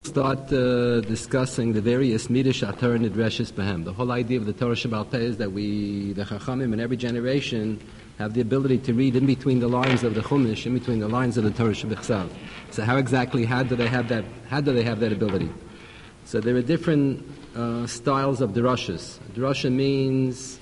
start discussing the various midrash atar and nidreshes behem. The whole idea of the Torah Sheba'al Peh is that the Chachamim in every generation have the ability to read in between the lines of the Chumash, in between the lines of the Torah Shebechsav. So how do they have that ability? So there are different styles of drashas. Drasha means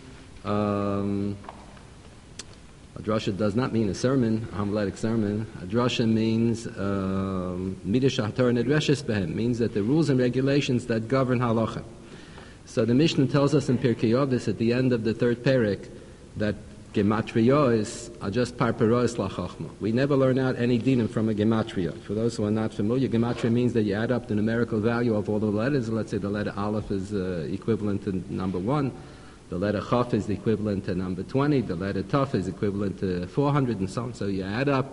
a drasha does not mean a sermon, a homiletic sermon. A drasha means midrash atar and nidreshes behem, means that the rules and regulations that govern halacha. So the Mishnah tells us in Pirkei Avos at the end of the third perek that gematriyos are just parparos lachachma. We never learn out any dinim from a gematria. For those who are not familiar, gematria means that you add up the numerical value of all the letters. Let's say the letter Aleph is equivalent to number 1. The letter Chaf is the equivalent to number 20. The letter Taf is equivalent to 400 and so on. So you add up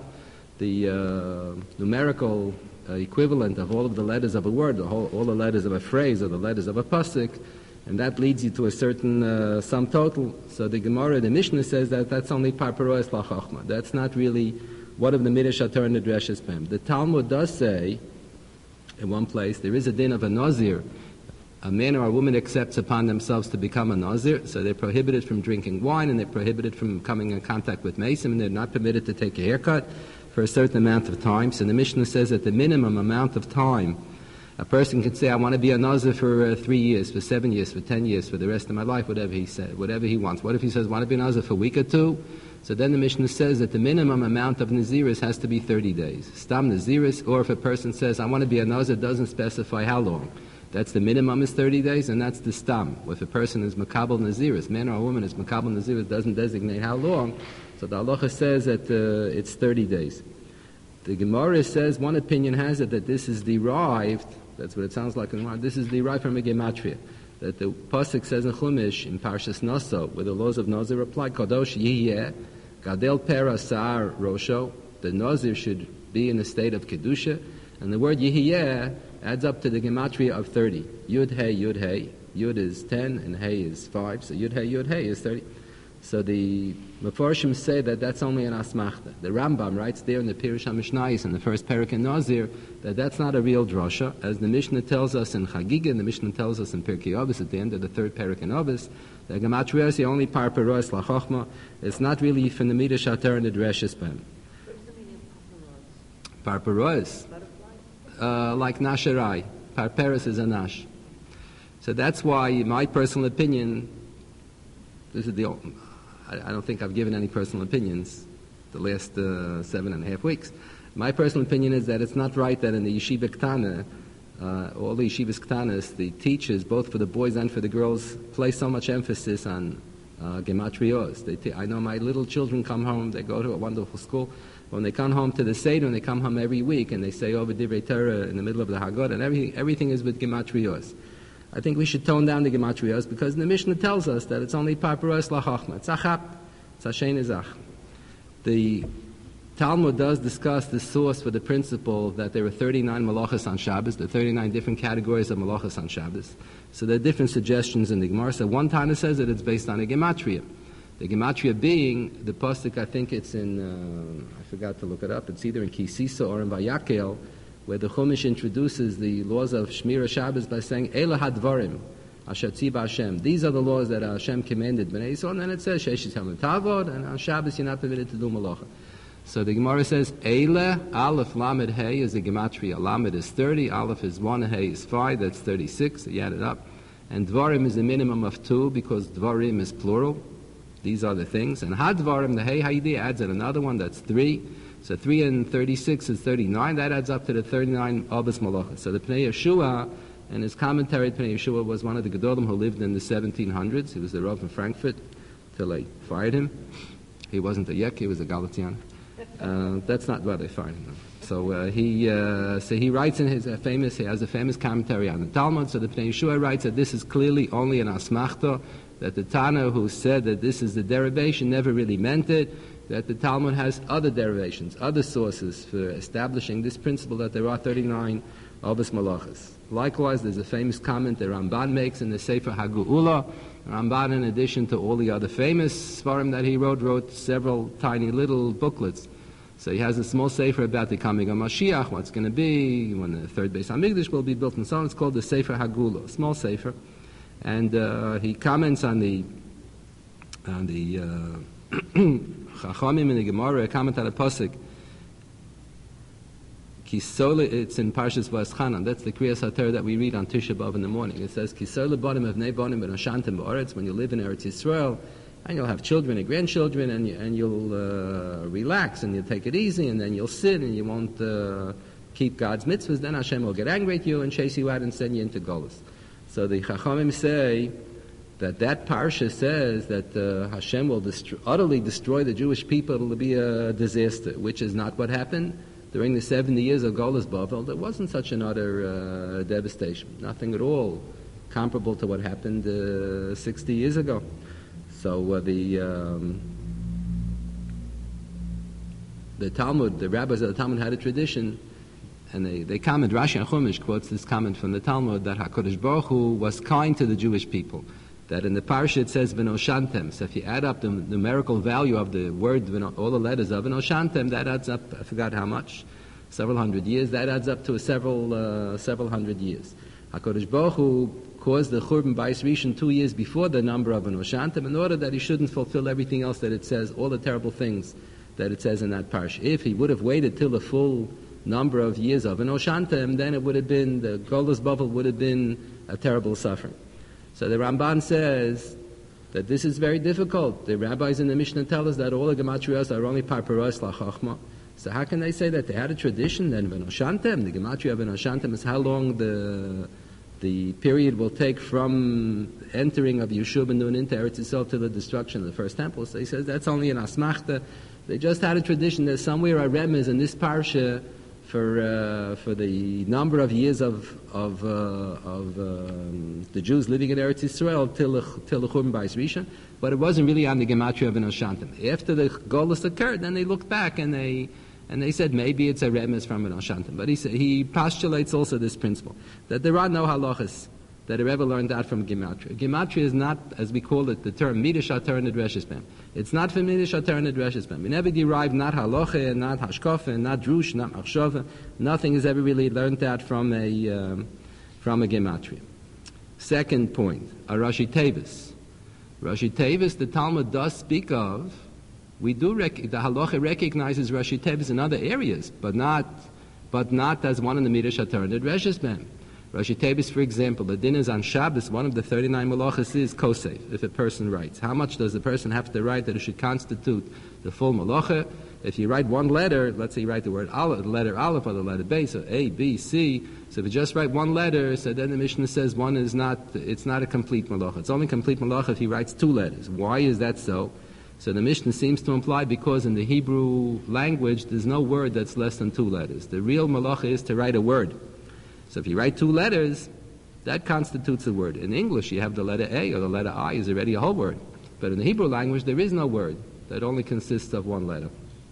the numerical equivalent of all of the letters of a word, all the letters of a phrase or the letters of a pasuk, and that leads you to a certain sum total. So the Gemara, the Mishnah says that that's only parparois lachachma. That's not really one of the midrash atar and nidreshes behem. The Talmud does say, in one place, there is a din of a nazir. A man or a woman accepts upon themselves to become a nazir, so they're prohibited from drinking wine, and they're prohibited from coming in contact with mason, and they're not permitted to take a haircut for a certain amount of time. So the Mishnah says that the minimum amount of time a person can say, I want to be a nazir for 3 years, for 7 years, for 10 years, for the rest of my life, whatever he said, whatever he wants. What if he says, I want to be a nazir for a week or 2? So then the Mishnah says that the minimum amount of naziris has to be 30 days. Stam naziris, or if a person says, I want to be a nazir, doesn't specify how long. That's the minimum is 30 days, and that's the stam. If a person is makabel naziris, man or a woman is makabel naziris, doesn't designate how long, so the halacha says that it's 30 days. The Gemara says, one opinion has it that this is derived, that's what it sounds like in the Gemara, this is derived from a gematria. That the pasuk says in Chumash, in Parshas Naso, where the laws of Nazir apply, Kadosh Yiyeh, Gadel Pera Sa'ar Rosho, the Nazir should be in a state of Kedusha, and the word Yiyeh adds up to the gematria of 30. Yud Hey, Yud Hey. Yud is 10 and Hey is 5. So Yud Hey is 30. So the Mefarshim say that that's only an asmachta. The Rambam writes there in the Pirush HaMishnayos in the first parak in Nazir that that's not a real drasha. As the Mishnah tells us in Chagiga, and the Mishnah tells us in Pirkei Avos at the end of the third parak in Avos, the gematria is the only parparos lachachma. It's not really from the midrash atar and the dreshes behem. Parparos? Like Nasharai. Parperis is a Nash. So that's why, in my personal opinion, this is I don't think I've given any personal opinions the last 7.5 weeks. My personal opinion is that it's not right that in the Yeshiva Ktana, all the Yeshivas Ktanas, the teachers, both for the boys and for the girls, place so much emphasis on gematrios. I know my little children come home, they go to a wonderful school. When they come home to the Seder, and they come home every week, and they say over Divrei Torah in the middle of the Haggadah, and everything is with gematrios. I think we should tone down the gematrios, because the Mishnah tells us that it's only parparos lachachma. It's achap, it's hashen izach. The Talmud does discuss the source for the principle that there are 39 malachas on Shabbos, there are 39 different categories of malachas on Shabbos. So there are different suggestions in the Gemara. So one Tana says that it's based on a gematria. The gematria being, the pasuk, I think it's in, I forgot to look it up, it's either in Kisisa or in Vayakel, where the Chumash introduces the laws of Shmira Shabbos by saying, Eila hadvarim, asher tziva Hashem. These are the laws that Hashem commanded Bnei Yisrael, and then it says, Sheish Yisrael Tavod, and on Shabbos you're not permitted to do malacha. So the Gemara says, Eila, Aleph, Lamed, Hey is the gematria. Lamed is 30, Aleph is 1, Hey is 5, that's 36, so you add it up. And Dvarim is a minimum of 2, because Dvarim is plural. These are the things. And Hadvarim, the Hey Haidi, adds in another one, that's 3. So 3 and 36 is 39. That adds up to the 39 Abas Malachas. So the Pnei Yeshua, and his commentary, Pnei Yeshua was one of the Gedolim who lived in the 1700s. He was the Rav in Frankfurt till they fired him. He wasn't a Yek, he was a Galatian. That's not why they fired him. So he writes in his he has a famous commentary on the Talmud. So the Pnei Yeshua writes that this is clearly only an asmachta, that the Tana who said that this is the derivation never really meant it, that the Talmud has other derivations, other sources for establishing this principle that there are 39 Avos Malachas. Likewise, there's a famous comment that Ramban makes in the Sefer Hagu'ula. Ramban, in addition to all the other famous Svarim that he wrote several tiny little booklets So he has a small sefer about the coming of Mashiach, what's going to be, when the third Beis HaMikdash will be built, and so on. It's called the Sefer Hagula, a small sefer. And he comments on the Chachamim in the Gemara, comment on a pasuk. It's in Parshas Va'eschanan. That's the Kriyas HaTorah that we read on Tisha B'Av in the morning. It says, Kisole bonim of bonim ben Oshantim ba'aretz. When you live in Eretz Yisrael, and you'll have children and grandchildren, and you'll relax, and you'll take it easy, and then you'll sit, and you won't keep God's mitzvahs, then Hashem will get angry at you and chase you out and send you into Golus. So the Chachamim say that parsha says that Hashem will utterly destroy the Jewish people. It'll be a disaster, which is not what happened. During the 70 years of Golus Bavel, there wasn't such an utter devastation. Nothing at all comparable to what happened 60 years ago. So the Talmud, the rabbis of the Talmud had a tradition, and they comment, Rashi and Chumash quotes this comment from the Talmud, that HaKadosh Baruch Hu was kind to the Jewish people. That in the parsha it says V'noshantem. So if you add up the numerical value of the word, all the letters of V'noshantem, that adds up, I forgot how much, several hundred years. That adds up to several hundred years. HaKadosh Baruch Hu caused the Churban Bayis Rishon 2 years before the number of V'noshantem in order that he shouldn't fulfill everything else that it says, all the terrible things that it says in that parsha. If he would have waited till the full number of years of V'noshantem, then it would have been, the Golus Bavel would have been a terrible suffering. So the Ramban says that this is very difficult. The rabbis in the Mishnah tell us that all the gematrias are only parparos lachachma. So how can they say that? They had a tradition then, V'noshantem, the gematria of V'noshantem is how long the period will take from entering of Yeshua ben Nun into Eretz Yisrael to the destruction of the first temple. So he says that's only an asmachta. They just had a tradition. There's somewhere a remez in this parsha for the number of years of the Jews living in Eretz Yisrael till the Churban Bayis Rishon, but it wasn't really on the gematria of V'noshantem. After the Golus occurred, then they looked back and they said maybe it's a remez from V'noshantem. But he postulates also this principle that there are no halachas that are ever learned out from gematria. Gematria is not, as we call it, the term midrash atar nedreshes bem. It's not from midrash atar nedreshes bem. We never derive not halacha, not hashkafa, not drush, not machshava. Nothing is ever really learned out from a gematria. Second point, a Rashi Tevis. Rashi Tevis, the Talmud does speak of. The halacha recognizes Rashi Tevis in other areas, but not as one in the midrash atar nedreshes bem. Rashi Tevis, for example, the din is on Shabbos, one of the 39 malachas is kosef, if a person writes. How much does the person have to write that it should constitute the full malacha? If you write one letter, let's say you write the word aleph, the letter aleph or the letter base, so A, B, C, so if you just write one letter, so then the Mishnah says it's not a complete malacha. It's only complete malacha if he writes two letters. Why is that so? So the Mishnah seems to imply because in the Hebrew language there's no word that's less than two letters. The real malacha is to write a word. So if you write two letters, that constitutes a word. In English, you have the letter A or the letter I is already a whole word. But in the Hebrew language, there is no word that only consists of one letter.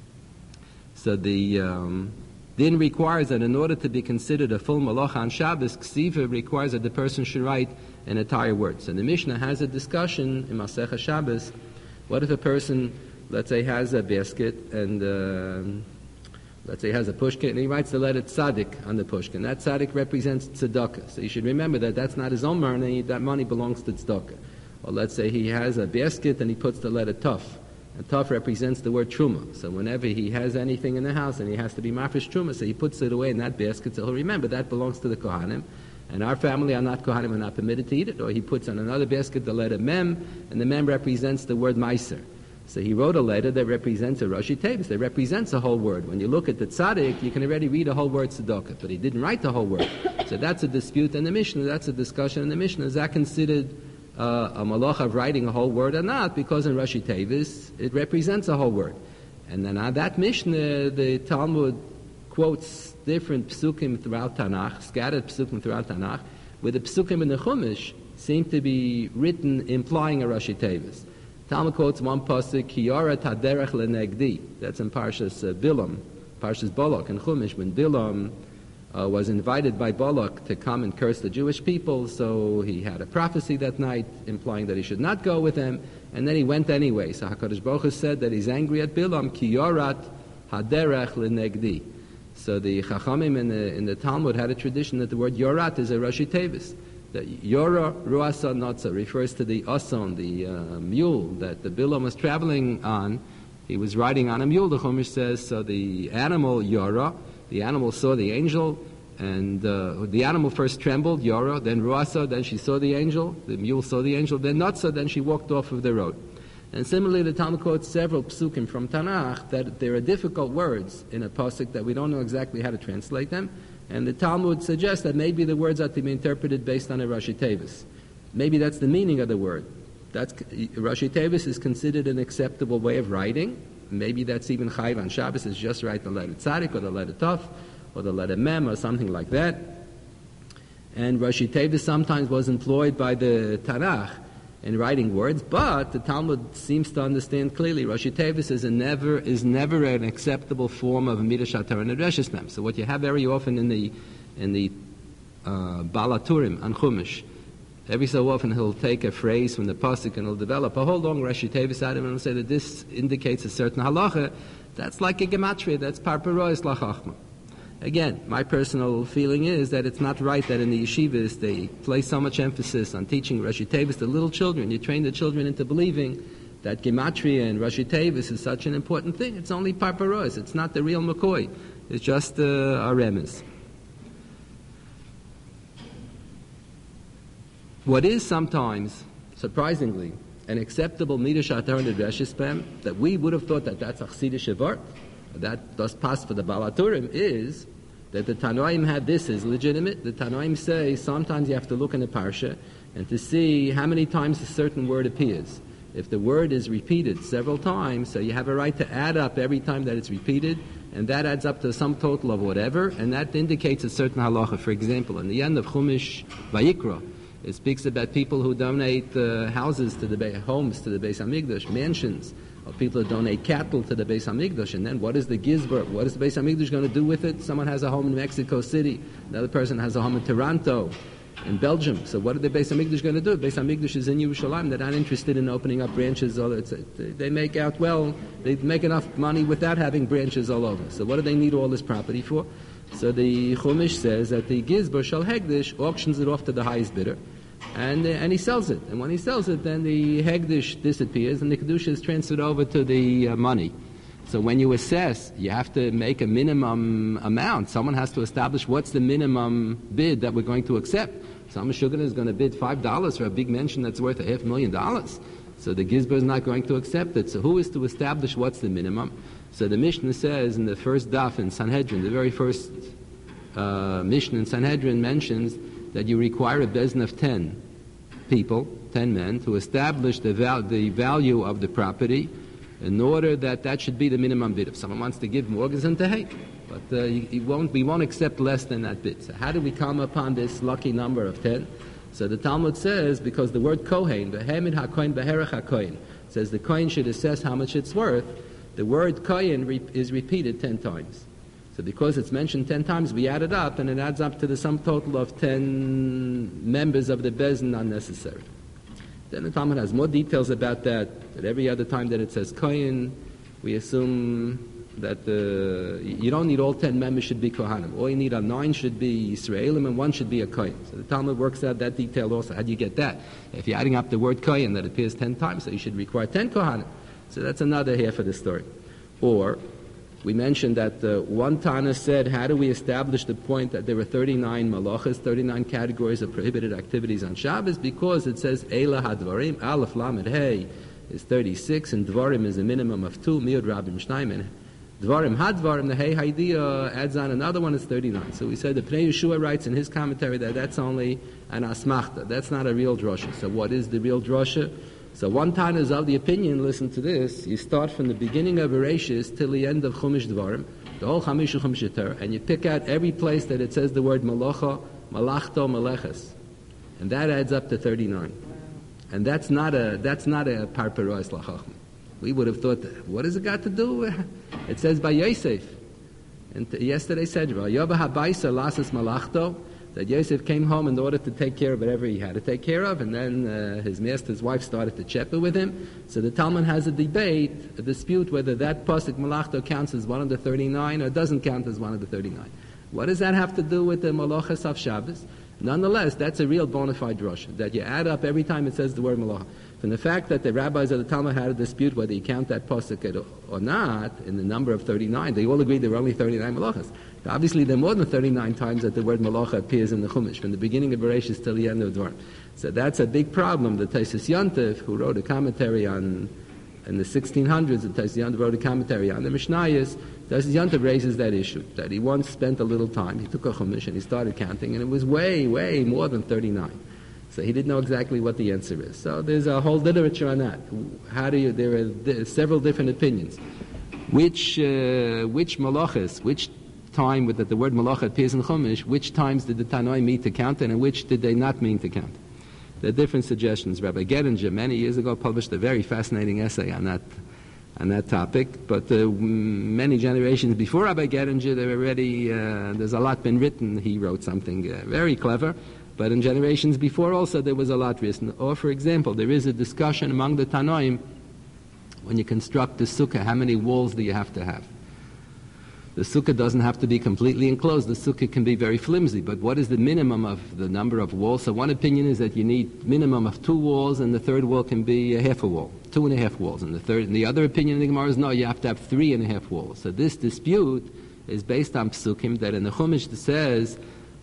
So the din requires that in order to be considered a full malacha on Shabbos, ksiva requires that the person should write an entire word. So the Mishnah has a discussion in Masechah Shabbos. What if a person, let's say, has a basket and let's say he has a pushkin, and he writes the letter tzaddik on the pushkin. That tzaddik represents tzedakah. So you should remember that that's not his own money, that money belongs to tzedakah. Or let's say he has a basket and he puts the letter tuf. And tuf represents the word truma. So whenever he has anything in the house and he has to be mafresh truma, so he puts it away in that basket, so he'll remember that belongs to the kohanim. And our family are not kohanim, are not permitted to eat it. Or he puts on another basket the letter mem, and the mem represents the word meiser. So he wrote a letter that represents a Rashi Tevis, that represents a whole word. When you look at the tzaddik, you can already read a whole word tzedakah, but he didn't write the whole word. So that's a dispute in the Mishnah, that's a discussion in the Mishnah. Is that considered a malach of writing a whole word or not? Because in Rashi Tevis, it represents a whole word. And then on that Mishnah, the Talmud quotes different psukim throughout Tanakh, scattered psukim throughout Tanakh, where the psukim in the Chumash seem to be written implying a Rashi Tevis. Talmud quotes one pasuk, Kiyara taderech lenegdi. That's in Parshas Bilam, Parshas Balak and Chumash, when Bilam was invited by Balak to come and curse the Jewish people, so he had a prophecy that night implying that he should not go with them, and then he went anyway. So HaKadosh Baruch Hu said that he's angry at Bilam, Kiyarat haderech lenegdi. So the Chachamim in the Talmud had a tradition that the word yorat is a Rashi Tevis. That Yora Ruasa Notza refers to the Ason, the mule that the Bilam was traveling on. He was riding on a mule, the Chumash says. So the animal Yora, the animal saw the angel, and the animal first trembled, Yora, then Ruasa, then she saw the angel, the mule saw the angel, then Notza, then she walked off of the road. And similarly, the Talmud quotes several psukim from Tanakh that there are difficult words in a pasuk that we don't know exactly how to translate them. And the Talmud suggests that maybe the words are to be interpreted based on a Rashi Tevis. Maybe that's the meaning of the word. Rashi Tevis is considered an acceptable way of writing. Maybe that's even Chayiv on Shabbos, is just write the letter Tzadik or the letter Tov or the letter Mem or something like that. And Rashi Tevis sometimes was employed by the Tanakh in writing words, but the Talmud seems to understand clearly Rashi Tevis is never an acceptable form of Midrash Hatorah and Reshes Mem. So what you have very often in the Balaturim on Chumash, every so often he'll take a phrase from the pasuk and he'll develop a whole long Rashi Tevis out of it and he'll say that this indicates a certain halacha. That's like a gematria. That's parparois lachachma. Again, my personal feeling is that it's not right that in the yeshivas they place so much emphasis on teaching Rashi Tevis to little children. You train the children into believing that gematria and Rashi Tevis is such an important thing. It's only parparois. It's not the real McCoy. It's just a remez. What is sometimes, surprisingly, an acceptable Midrash Hatorah and Reshes Mem, that we would have thought that that's a Chassidish Vart, that does pass for the Balaturim, is that the Tanoim had this is legitimate. The Tanoim say sometimes you have to look in the Parsha and to see how many times a certain word appears. If the word is repeated several times, so you have a right to add up every time that it's repeated, and that adds up to some total of whatever, and that indicates a certain halacha. For example, in the end of Chumash Vayikra, it speaks about people who donate houses to the homes to the Beis Hamikdash, mansions, or people who donate cattle to the Beis Hamikdash. And then what is the gizbar? What is the Beis Hamikdash going to do with it? Someone has a home in Mexico City. Another person has a home in Toronto, in Belgium. So what are the Beis Hamikdash going to do? Beis Hamikdash is in Yerushalayim. They're not interested in opening up branches. They make out well. They make enough money without having branches all over. So what do they need all this property for? So the Chumash says that the gizbar shal hegdish auctions it off to the highest bidder. And he sells it. And when he sells it, then the Hegdish disappears and the Kedusha is transferred over to the money. So when you assess, you have to make a minimum amount. Someone has to establish what's the minimum bid that we're going to accept. Some Sugar is going to bid $5 for a big mansion that's worth $500,000. So the Gizbar is not going to accept it. So who is to establish what's the minimum? So the Mishnah says in the first daf in Sanhedrin, the very first Mishnah in Sanhedrin mentions that you require a bezin of 10 people, 10 men, to establish the value of the property in order that should be the minimum bid. If someone wants to give more, then to hey. But we won't accept less than that bid. So how do we come upon this lucky number of 10? So the Talmud says, because the word kohen, v'hemid ha-kohen b'herech ha-kohen, says the kohen should assess how much it's worth, the word kohen is repeated 10 times. So because it's mentioned 10 times, we add it up, and it adds up to the sum total of 10 members of the bezin unnecessary. Then the Talmud has more details about that. That every other time that it says kohen, we assume that you don't need all 10 members should be kohanim. All you need are 9 should be Yisraelim, and 1 should be a kohen. So the Talmud works out that detail also. How do you get that? If you're adding up the word kohen that appears 10 times, so you should require 10 kohanim. So that's another half of the story. Or we mentioned that one Tana said, how do we establish the point that there were 39 malachas, 39 categories of prohibited activities on Shabbos? Because it says, Eila hadvarim, Aleph Lamed Hey is 36, and Dvarim is a minimum of 2, Miud Rabim Shnaim, and Dvarim Hadvarim, the Hey Haidia adds on another one, is 39. So we said the Pnei Yeshua writes in his commentary that that's only an asmachta, that's not a real drosha. So what is the real drosha? So one Tana is of the opinion, listen to this, you start from the beginning of Bereshis till the end of Chumash Dvarim, the whole Chumash Hatorah, and you pick out every place that it says the word malacha, malachto, maleches. And that adds up to 39. And that's not a parparois lachachma. We would have thought, what has it got to do? It says by Yosef. And yesterday said, Yoba habaisa lasas malachto, that Yosef came home in order to take care of whatever he had to take care of, and then his master's wife started to cheper with him. So the Talmud has a dispute whether that pasuk Malachto counts as one of the 39 or doesn't count as one of the 39. What does that have to do with the Malachas of Shabbos? Nonetheless, that's a real bona fide drasha, that you add up every time it says the word Malacha. From the fact that the rabbis of the Talmud had a dispute whether you count that pasuk or not, in the number of 39, they all agreed there were only 39 Malachas. Obviously, there are more than 39 times that the word Malacha appears in the Chumash, from the beginning of Bereshit till the end of Dvarim. So that's a big problem. The Taisus Yontif, who wrote a commentary on, in the 1600s, the Taisus Yontif wrote a commentary on the Mishnayos. Taisus Yontif raises that issue, that he once spent a little time, he took a Chumash and he started counting, and it was way, way more than 39. So he didn't know exactly what the answer is. So there's a whole literature on that. There are several different opinions. Which malachas, which time that the word malacha appears in Chumash, which times did the Tanoi mean to count and which did they not mean to count? There are different suggestions. Rabbi Gettinger many years ago published a very fascinating essay on that topic, but many generations before Rabbi Gettinger, there's a lot been written. He wrote something very clever, but in generations before also there was a lot written. Or, for example, there is a discussion among the Tanoim, when you construct the sukkah, how many walls do you have to have? The sukkah doesn't have to be completely enclosed. The sukkah can be very flimsy, but what is the minimum of the number of walls? So one opinion is that you need minimum of 2 walls, and the third wall can be half a wall, 2.5 walls. And the other opinion in the Gemara is no, you have to have 3.5 walls. So this dispute is based on psukim that in the Chumash it says,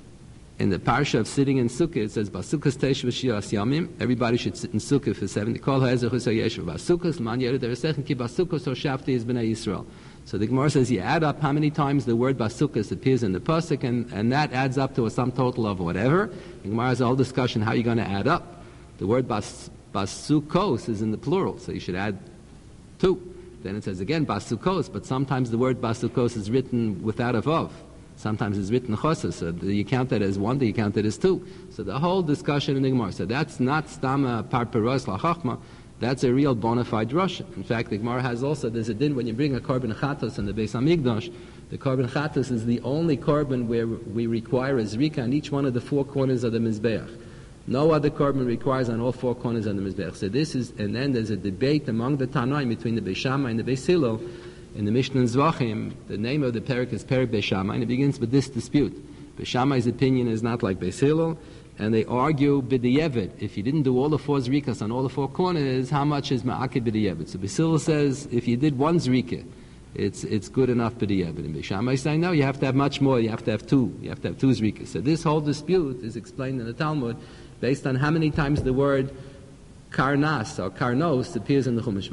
in the parsha of sitting in sukkah, it says, "Basukas teish v'shiyas yamim." Everybody should sit in sukkah for 70. Kol ha'ezechus ha'yeshuv. Basukas man yered deresechem ki basukas hoshafti is b'nei Yisrael. So the Gemara says you add up how many times the word basukas appears in the pasuk, and that adds up to a sum total of whatever. The Gemara has a whole discussion how you're going to add up. The word basukos is in the plural, so you should add 2. Then it says again basukos, but sometimes the word basukos is written without a vav. Sometimes it's written chosas, so do you count that as 1, do you count it as 2? So the whole discussion in the Gemara. So that's not stama parperos lachachma, that's a real bona fide drasha. In fact, the Gemara has also, there's a din when you bring a korban chatos in the Beis HaMikdash, the korban chatos is the only korban where we require a zrika on each one of the 4 corners of the Mizbeach. No other korban requires on all 4 corners of the Mizbeach. So this is, and then there's a debate among the Tanoim between the Beis Shammai and the Beis Hillel. In the Mishnah and Zvachim, the name of the parak is Perek Beis Shammai, and it begins with this dispute. Beis Shammai's opinion is not like Beis Hillel, and they argue b'di'evet. If you didn't do all the 4 zrikas on all the 4 corners, how much is ma'akid b'di'evet? So Beis Hillel says if you did 1 zrika, it's good enough b'di'evet. And Beis Shammai is saying no, you have to have much more. You have to have 2. You have to have 2 zrikas. So this whole dispute is explained in the Talmud based on how many times the word karnas or karnos appears in the Chumash.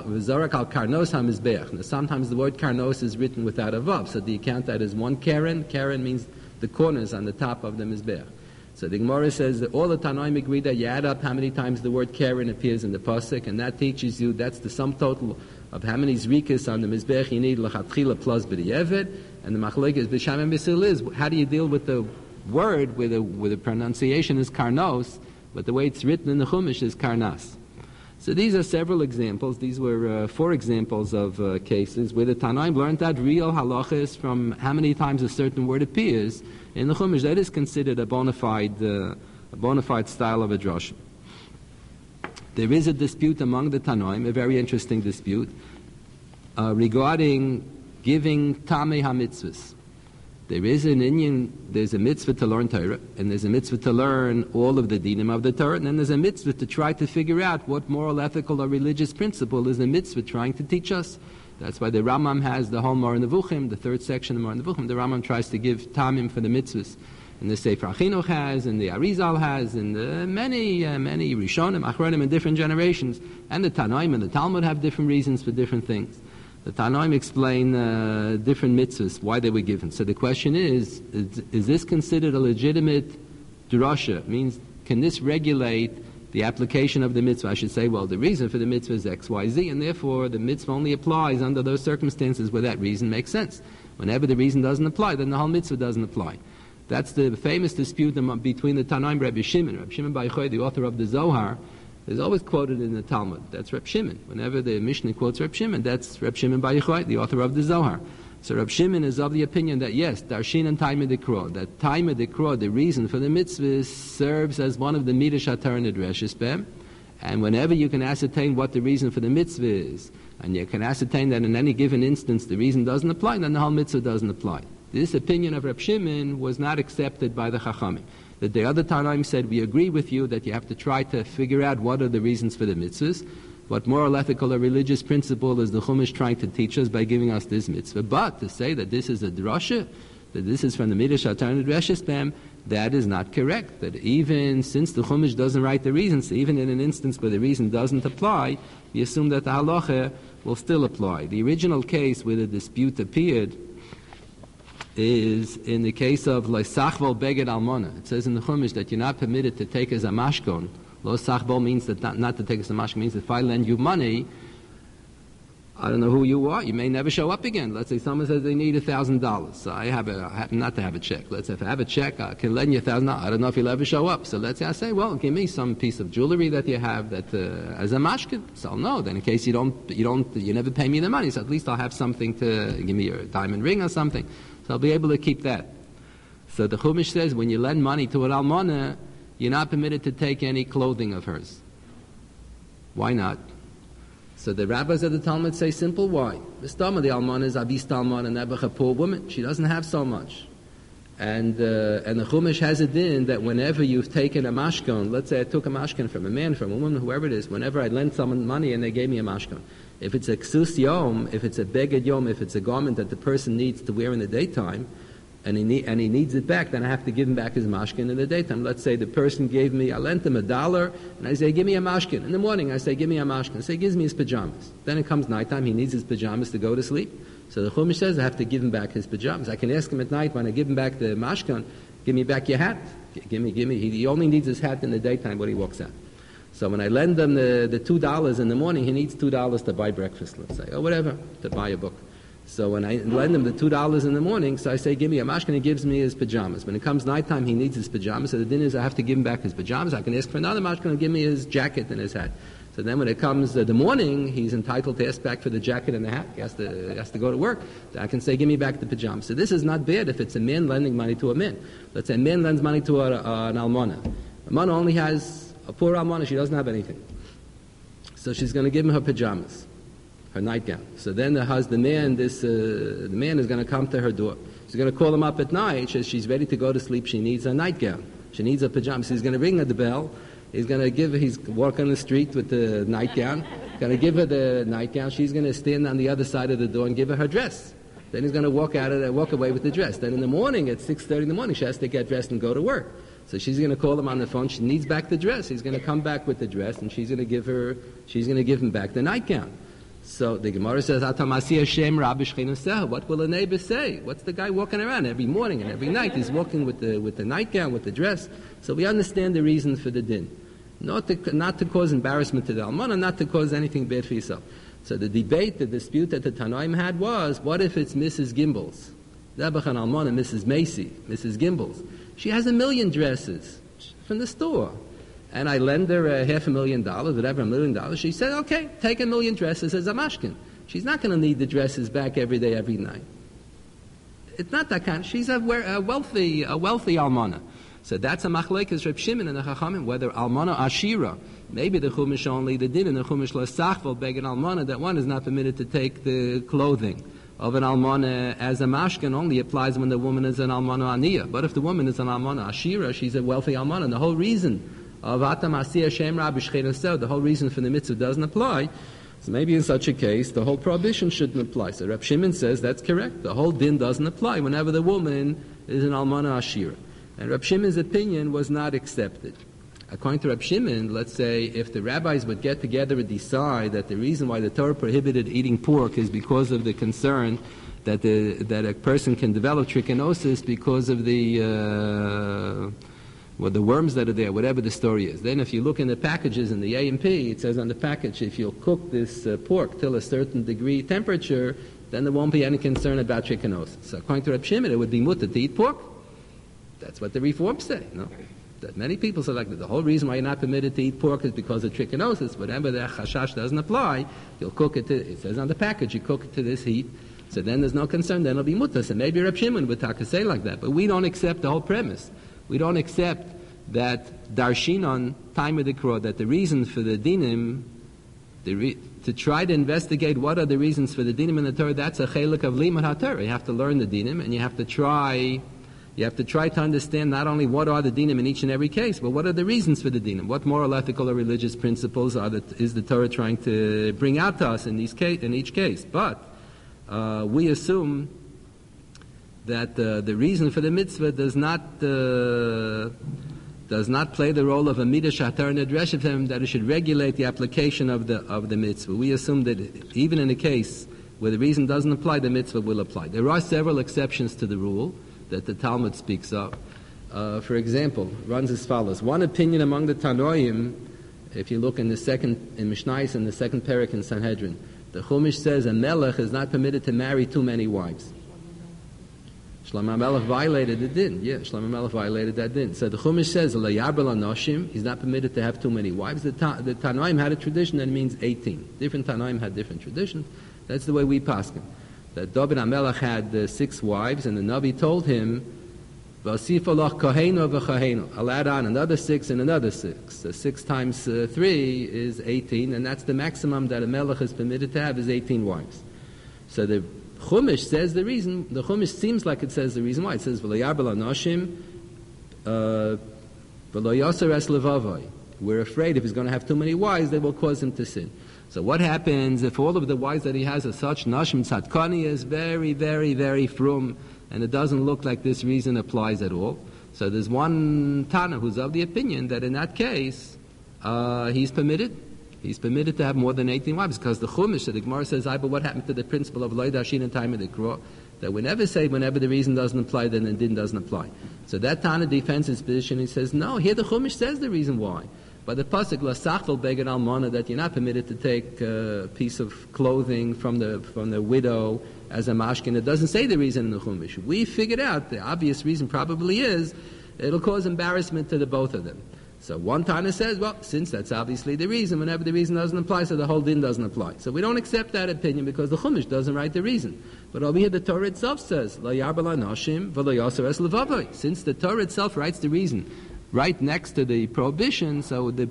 Now, sometimes the word karnos is written without a vav. So do you count that as 1 karen? Karen means the corners on the top of the Mizbeach. So the Gemara says that all the Tanoim agree that you add up how many times the word karen appears in the pasuk, and that teaches you that's the sum total of how many zrikas on the Mizbeach you need l'chatchila plus b'di'evet. And the machlokes Beis Shammai and Beis Hillel is how do you deal with the word where the pronunciation is karnos, but the way it's written in the Chumash is karnas. So these are several examples. These were 4 examples of cases where the Tanaim learned that real halachas from how many times a certain word appears in the Chumash. That is considered a bona fide style of a drasha. There is a dispute among the Tanaim, a very interesting dispute, regarding giving tamei hamitzvahs. There is there's a mitzvah to learn Torah, and there's a mitzvah to learn all of the dinim of the Torah, and then there's a mitzvah to try to figure out what moral, ethical, or religious principle is the mitzvah trying to teach us. That's why the Rambam has the whole Moreh Nevuchim, the 3rd section of Moreh Nevuchim. The Rambam tries to give tamim for the mitzvahs. And the Sefer HaChinuch has, and the Arizal has, and many Rishonim, Achronim in different generations, and the Tanoim and the Talmud have different reasons for different things. The Tanoim explain different mitzvahs, why they were given. So the question is this considered a legitimate drasha? Means, can this regulate the application of the mitzvah? I should say, well, the reason for the mitzvah is X, Y, Z, and therefore the mitzvah only applies under those circumstances where that reason makes sense. Whenever the reason doesn't apply, then the whole mitzvah doesn't apply. That's the famous dispute between the Tanaim, Rabbi Shimon Bar Yochai, the author of the Zohar, is always quoted in the Talmud. That's Reb Shimon. Whenever the Mishnah quotes Reb Shimon, that's Reb Shimon Bar Yochai, the author of the Zohar. So Rab Shimon is of the opinion that yes, Darshin and Taima Dekro, that Taima Dekro, the reason for the mitzvah, serves as one of the Midah Shatar Nidreshes Bem, and whenever you can ascertain what the reason for the mitzvah is, and you can ascertain that in any given instance the reason doesn't apply, then the whole mitzvah doesn't apply. This opinion of Rab Shimon was not accepted by the Chachamim. That the other Tanaim said, we agree with you that you have to try to figure out what are the reasons for the mitzvahs, what moral, ethical, or religious principle is the Chumash trying to teach us by giving us this mitzvah. But to say that this is a drasha, that this is from the Midah Shatar Nidreshes Bem, that is not correct. That even since the Chumash doesn't write the reasons, even in an instance where the reason doesn't apply, we assume that the halacha will still apply. The original case where the dispute appeared is in the case of Leisachvol Beged Almona. It says in the Chumash that you're not permitted to take as a mashkon. Lo Sachbol means that not to take as a mashkon means that if I lend you money, I don't know who you are, you may never show up again. Let's say someone says they need $1,000. So I happen not to have a check. Let's say if I have a check, I can lend you $1,000. I don't know if you'll ever show up. So let's say I say, well, give me some piece of jewelry that you have that as a mashkin. So I'll know. Then in case you never pay me the money, so at least I'll have something to give me your diamond ring or something. So I'll be able to keep that. So the Chumash says when you lend money to an almana, you're not permitted to take any clothing of hers. Why not? So the rabbis of the Talmud say simple why. The almana is abis talmud and Nebuch, a poor woman. She doesn't have so much. And the Chumash has a din that whenever you've taken a mashkon, let's say I took a mashkon from a man, from a woman, whoever it is, whenever I lend someone money and they gave me a mashkon, if it's a ksus yom, if it's a beged yom, if it's a garment that the person needs to wear in the daytime, and he needs it back, then I have to give him back his mashkin in the daytime. Let's say the person gave me, I lent him $1, and I say, give me a mashkin. In the morning, I say, give me a mashkin. So he gives me his pajamas. Then it comes nighttime, he needs his pajamas to go to sleep. So the Chumash says I have to give him back his pajamas. I can ask him at night when I give him back the mashkin, give me back your hat. Give me. He only needs his hat in the daytime when he walks out. So when I lend him the $2 in the morning, he needs $2 to buy breakfast, let's say, or whatever, to buy a book. So when I lend him the $2 in the morning, so I say, give me a mashkin, he gives me his pajamas. When it comes nighttime, he needs his pajamas. So the din is I have to give him back his pajamas. I can ask for another mashkin and give me his jacket and his hat. So then when it comes the morning, he's entitled to ask back for the jacket and the hat. He has to go to work. So I can say, give me back the pajamas. So this is not bad if it's a man lending money to a man. Let's say a man lends money to an almana. Almana only has a poor almana. She doesn't have anything. So she's going to give him her pajamas, her nightgown. So then the man is going to come to her door. She's going to call him up at night. She's ready to go to sleep. She needs a nightgown. She needs a pajamas. So he's going to ring at the bell. He's walking on the street with the nightgown. Going to give her the nightgown. She's going to stand on the other side of the door and give her her dress. Then he's going to walk away with the dress. Then in the morning, at 6:30 in the morning, she has to get dressed and go to work. So she's going to call him on the phone. She needs back the dress. He's going to come back with the dress, and she's going to give him back the nightgown. So the Gemara says, Atamasi Hashem Rabbi Shechinaseh. What will a neighbor say? What's the guy walking around every morning and every night? He's walking with the nightgown, with the dress. So we understand the reason for the din. Not to cause embarrassment to the almana, not to cause anything bad for yourself. So the dispute that the Tanoim had was, what if it's Mrs. Gimbel's? Nebuch and almana, Mrs. Macy, Mrs. Gimbel's. She has 1,000,000 dresses from the store. And I lend her $500,000, whatever, $1 million. She said, okay, take 1,000,000 dresses as a mashkin. She's not going to need the dresses back every day, every night. It's not that kind. She's a wealthy almana. So that's a machlekes Reb Shimon and the Chachamim, whether almana ashira. Maybe the Chumash only the din in the Chumash lasachvol begin almana, that one is not permitted to take the clothing of an almana as a mashkin only applies when the woman is an almana aniyah. But if the woman is an almana ashira, she's a wealthy almana. And the whole reason of Atam Asiyah Shem Rabbi Shechinaseh, the whole reason for the mitzvah doesn't apply. So maybe in such a case, the whole prohibition shouldn't apply. So Reb Shimon says that's correct. The whole din doesn't apply whenever the woman is an almana ashira. And Reb Shimon's opinion was not accepted. According to Reb Shimon, let's say if the rabbis would get together and decide that the reason why the Torah prohibited eating pork is because of the concern that a person can develop trichinosis because of the worms that are there, whatever the story is. Then if you look in the packages in the A&P, it says on the package, if you'll cook this pork till a certain degree temperature, then there won't be any concern about trichinosis. So according to Reb Shimon, it would be mutter to eat pork. That's what the reforms say, no? That many people say like that. The whole reason why you're not permitted to eat pork is because of trichinosis. Whatever the chashash doesn't apply, you'll cook it to, it says on the package, you cook it to this heat, So then there's no concern, then it'll be mutas. And maybe Reb Shimon would say like that. But we don't accept the whole premise. We don't accept that darshinon, time of the Kro, that the reason for the dinim, to try to investigate what are the reasons for the dinim in the Torah, that's a chelik of limud haTorah. You have to learn the dinim, and you have to try to understand not only what are the dinim in each and every case, but what are the reasons for the dinim. What moral, ethical, or religious principles is the Torah trying to bring out to us in each case? But we assume that the reason for the mitzvah does not play the role of a midah shatar nedreshet, that it should regulate the application of the mitzvah. We assume that even in a case where the reason doesn't apply, the mitzvah will apply. There are several exceptions to the rule that the Talmud speaks of. For example, runs as follows: one opinion among the Tanoim, if you look in Mishnayos in the second parak in Sanhedrin, the Chumash says a melech is not permitted to marry too many wives. Shlomo HaMelech violated the din. Yeah, Shlomo HaMelech violated that din. So the Chumash says, he's not permitted to have too many wives. The Tanoim had a tradition that means 18. Different Tanoim had different traditions. That's the way we paskin. That David HaMelech had 6 wives, and the Navi told him, I'll add on another 6 and another 6. So 6 times 3 is 18, and that's the maximum that a Melech is permitted to have, is 18 wives. So the Chumash says the reason. The Chumash seems like it says the reason why. It says v'lo yarbel anoshim, v'lo yoser es levavai. We're afraid if he's going to have too many wives, they will cause him to sin. So what happens if all of the wives that he has are such nashim tzadkani, is very, very, very frum, and it doesn't look like this reason applies at all? So there's one Tana who's of the opinion that in that case he's permitted. He's permitted to have more than 18 wives, because the Chumash, the Gemara says, but what happened to the principle of loy dashin in time of the Kro? That we never say whenever the reason doesn't apply, then the din doesn't apply. So that Tana defends his position. He says, no, here the Chumash says the reason why. But the pasuk lasachvel beged almana, that you're not permitted to take a piece of clothing from the widow as a mashkin. It doesn't say the reason in the Chumash. We figured out the obvious reason probably is it'll cause embarrassment to the both of them. So one Tana says, well, since that's obviously the reason, whenever the reason doesn't apply, so the whole din doesn't apply. So we don't accept that opinion because the Chumash doesn't write the reason. But over here the Torah itself says, Lo yarbel anoshim v'lo yoser es levavai. Since the Torah itself writes the reason right next to the prohibition, so the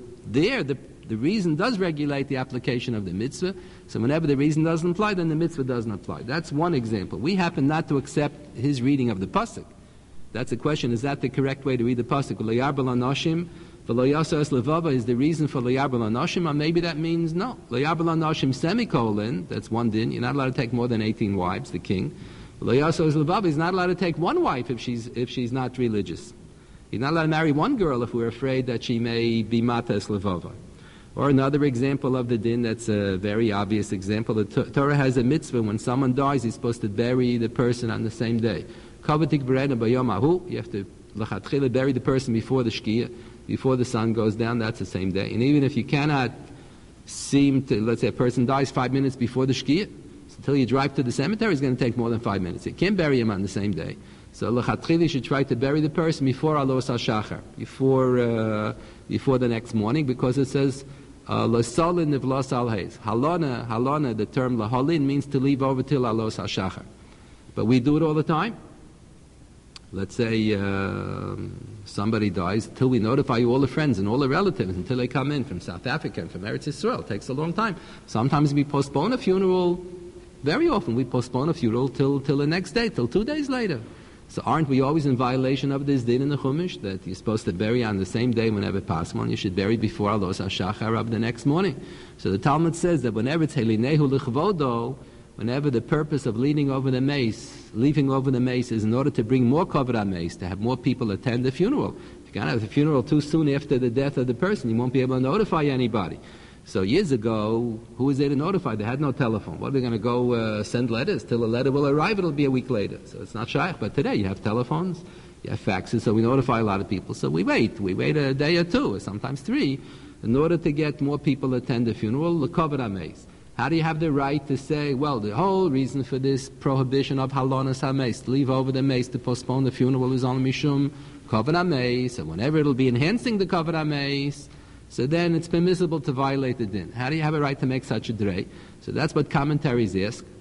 reason does regulate the application of the mitzvah. So whenever the reason doesn't apply, then the mitzvah doesn't apply. That's one example. We happen not to accept his reading of the pasuk. That's the question, is that the correct way to read the pasuk? Lo yarbel anoshim v'lo yoser es levavai is the reason for lo yarbel anoshim, or maybe that means no. Lo yarbel anoshim semicolon, that's one din. You're not allowed to take more than 18 wives, the king. Lo yoser es levavai is not allowed to take one wife if she's not religious. He's not allowed to marry one girl if we're afraid that she may be matas levava. Or another example of the din that's a very obvious example. The Torah has a mitzvah. When someone dies, he's supposed to bury the person on the same day. Kavatik berena bayom ahu. You have to lachatchila bury the person before the shkia, before the sun goes down. That's the same day. And even if you cannot seem to, let's say a person dies 5 minutes before the shkia, so until you drive to the cemetery, it's going to take more than 5 minutes. You can't bury him on the same day. So l'chatchili you should try to bury the person before alos hashachar, before the next morning, because it says l'salin nivlos al heiz. Halana, the term lahalin means to leave over till alos hashachar. But we do it all the time. Let's say somebody dies, till we notify all the friends and all the relatives until they come in from South Africa and from Eretz Yisrael. It takes a long time. Sometimes we postpone a funeral. Very often we postpone a funeral till the next day, till 2 days later. So aren't we always in violation of this din in the Chumash, that you're supposed to bury on the same day whenever possible, and you should bury before alos hashachar of the next morning? So the Talmud says that whenever it's helinehu l'chvodo, whenever the purpose of leaving over the mace is in order to bring more kavod mace, to have more people attend the funeral. If you can't have the funeral too soon after the death of the person, you won't be able to notify anybody. So years ago, who was there to notify? They had no telephone. What are they going to go send letters? Till a letter will arrive, it'll be a week later. So it's not shaykh. But today you have telephones, you have faxes, so we notify a lot of people. So we wait a day or 2, or sometimes 3, in order to get more people to attend the funeral, the kavod hameis. How do you have the right to say, well, the whole reason for this prohibition of halonas hameis, to leave over the mace, to postpone the funeral, is on mishum kavod hameis, and whenever it'll be enhancing the kavod hameis, so then it's permissible to violate the din. How do you have a right to make such a drei? So that's what commentaries ask.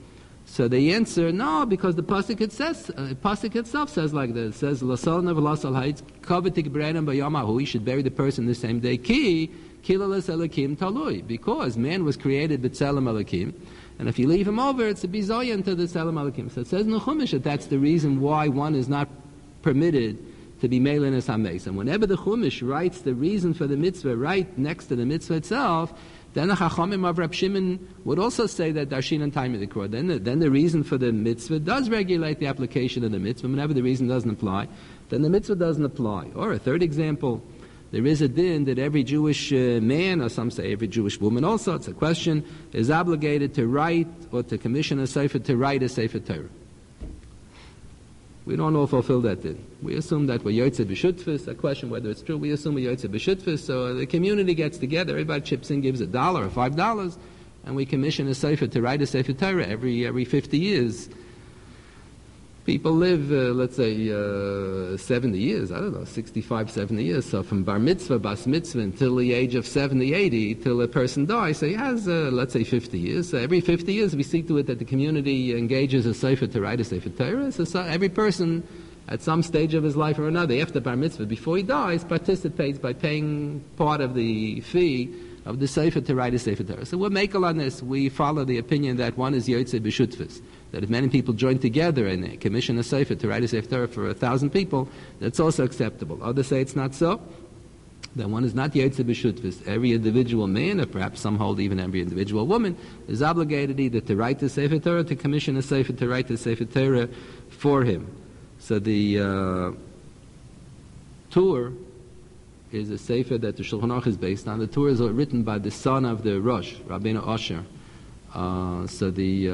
So they answer, no, because the pasuk itself says like this. It says, "Lasal nevelasal ha'itz kavetik b'reinim b'yamahu." He should bury the person the same day. Ki kilalas elakim talui, because man was created b'tzelem elakim, and if you leave him over, it's a bizoyan to the tzelem elakim. So it says in the Chumash that that's the reason why one is not permitted to be meilinus hameis. And whenever the Chumash writes the reason for the mitzvah right next to the mitzvah itself, then the Chachamim of Reb Shimon would also say that Darshin and Time of the Korah. Then the reason for the mitzvah does regulate the application of the mitzvah. Whenever the reason doesn't apply, then the mitzvah doesn't apply. Or a third example, there is a din that every Jewish man, or some say every Jewish woman also, it's a question, is obligated to write or to commission a sefer, to write a sefer Torah. We don't all fulfill that din. We assume that we're Yotze B'Shutfus, a question whether it's true, we assume we're Yotze B'Shutfus, so the community gets together, everybody chips in, gives $1 or $5, and we commission a sefer to write a sefer Torah every 50 years. People live, let's say, 70 years, I don't know, 65, 70 years, so from bar mitzvah, bas mitzvah, until the age of 70, 80, till a person dies, so he has, let's say, 50 years. So every 50 years we see to it that the community engages a sefer to write a sefer Torah. So every person, at some stage of his life or another, after bar mitzvah, before he dies, participates by paying part of the fee of the sefer to write a sefer Torah. So we're makel on this. We follow the opinion that one is Yotze B'Shutfus, that if many people join together and commission a sefer to write a sefer Torah for 1,000 people, that's also acceptable. Others say it's not so. Then one is not Yotze B'Shutfus. Every individual man, or perhaps some hold even every individual woman, is obligated either to write the sefer Torah, to commission a sefer to write the sefer Torah for him. So the Tur is a sefer that the Shulchan Aruch is based on. The Tur is written by the son of the Rosh, Rabbeinu Asher. So the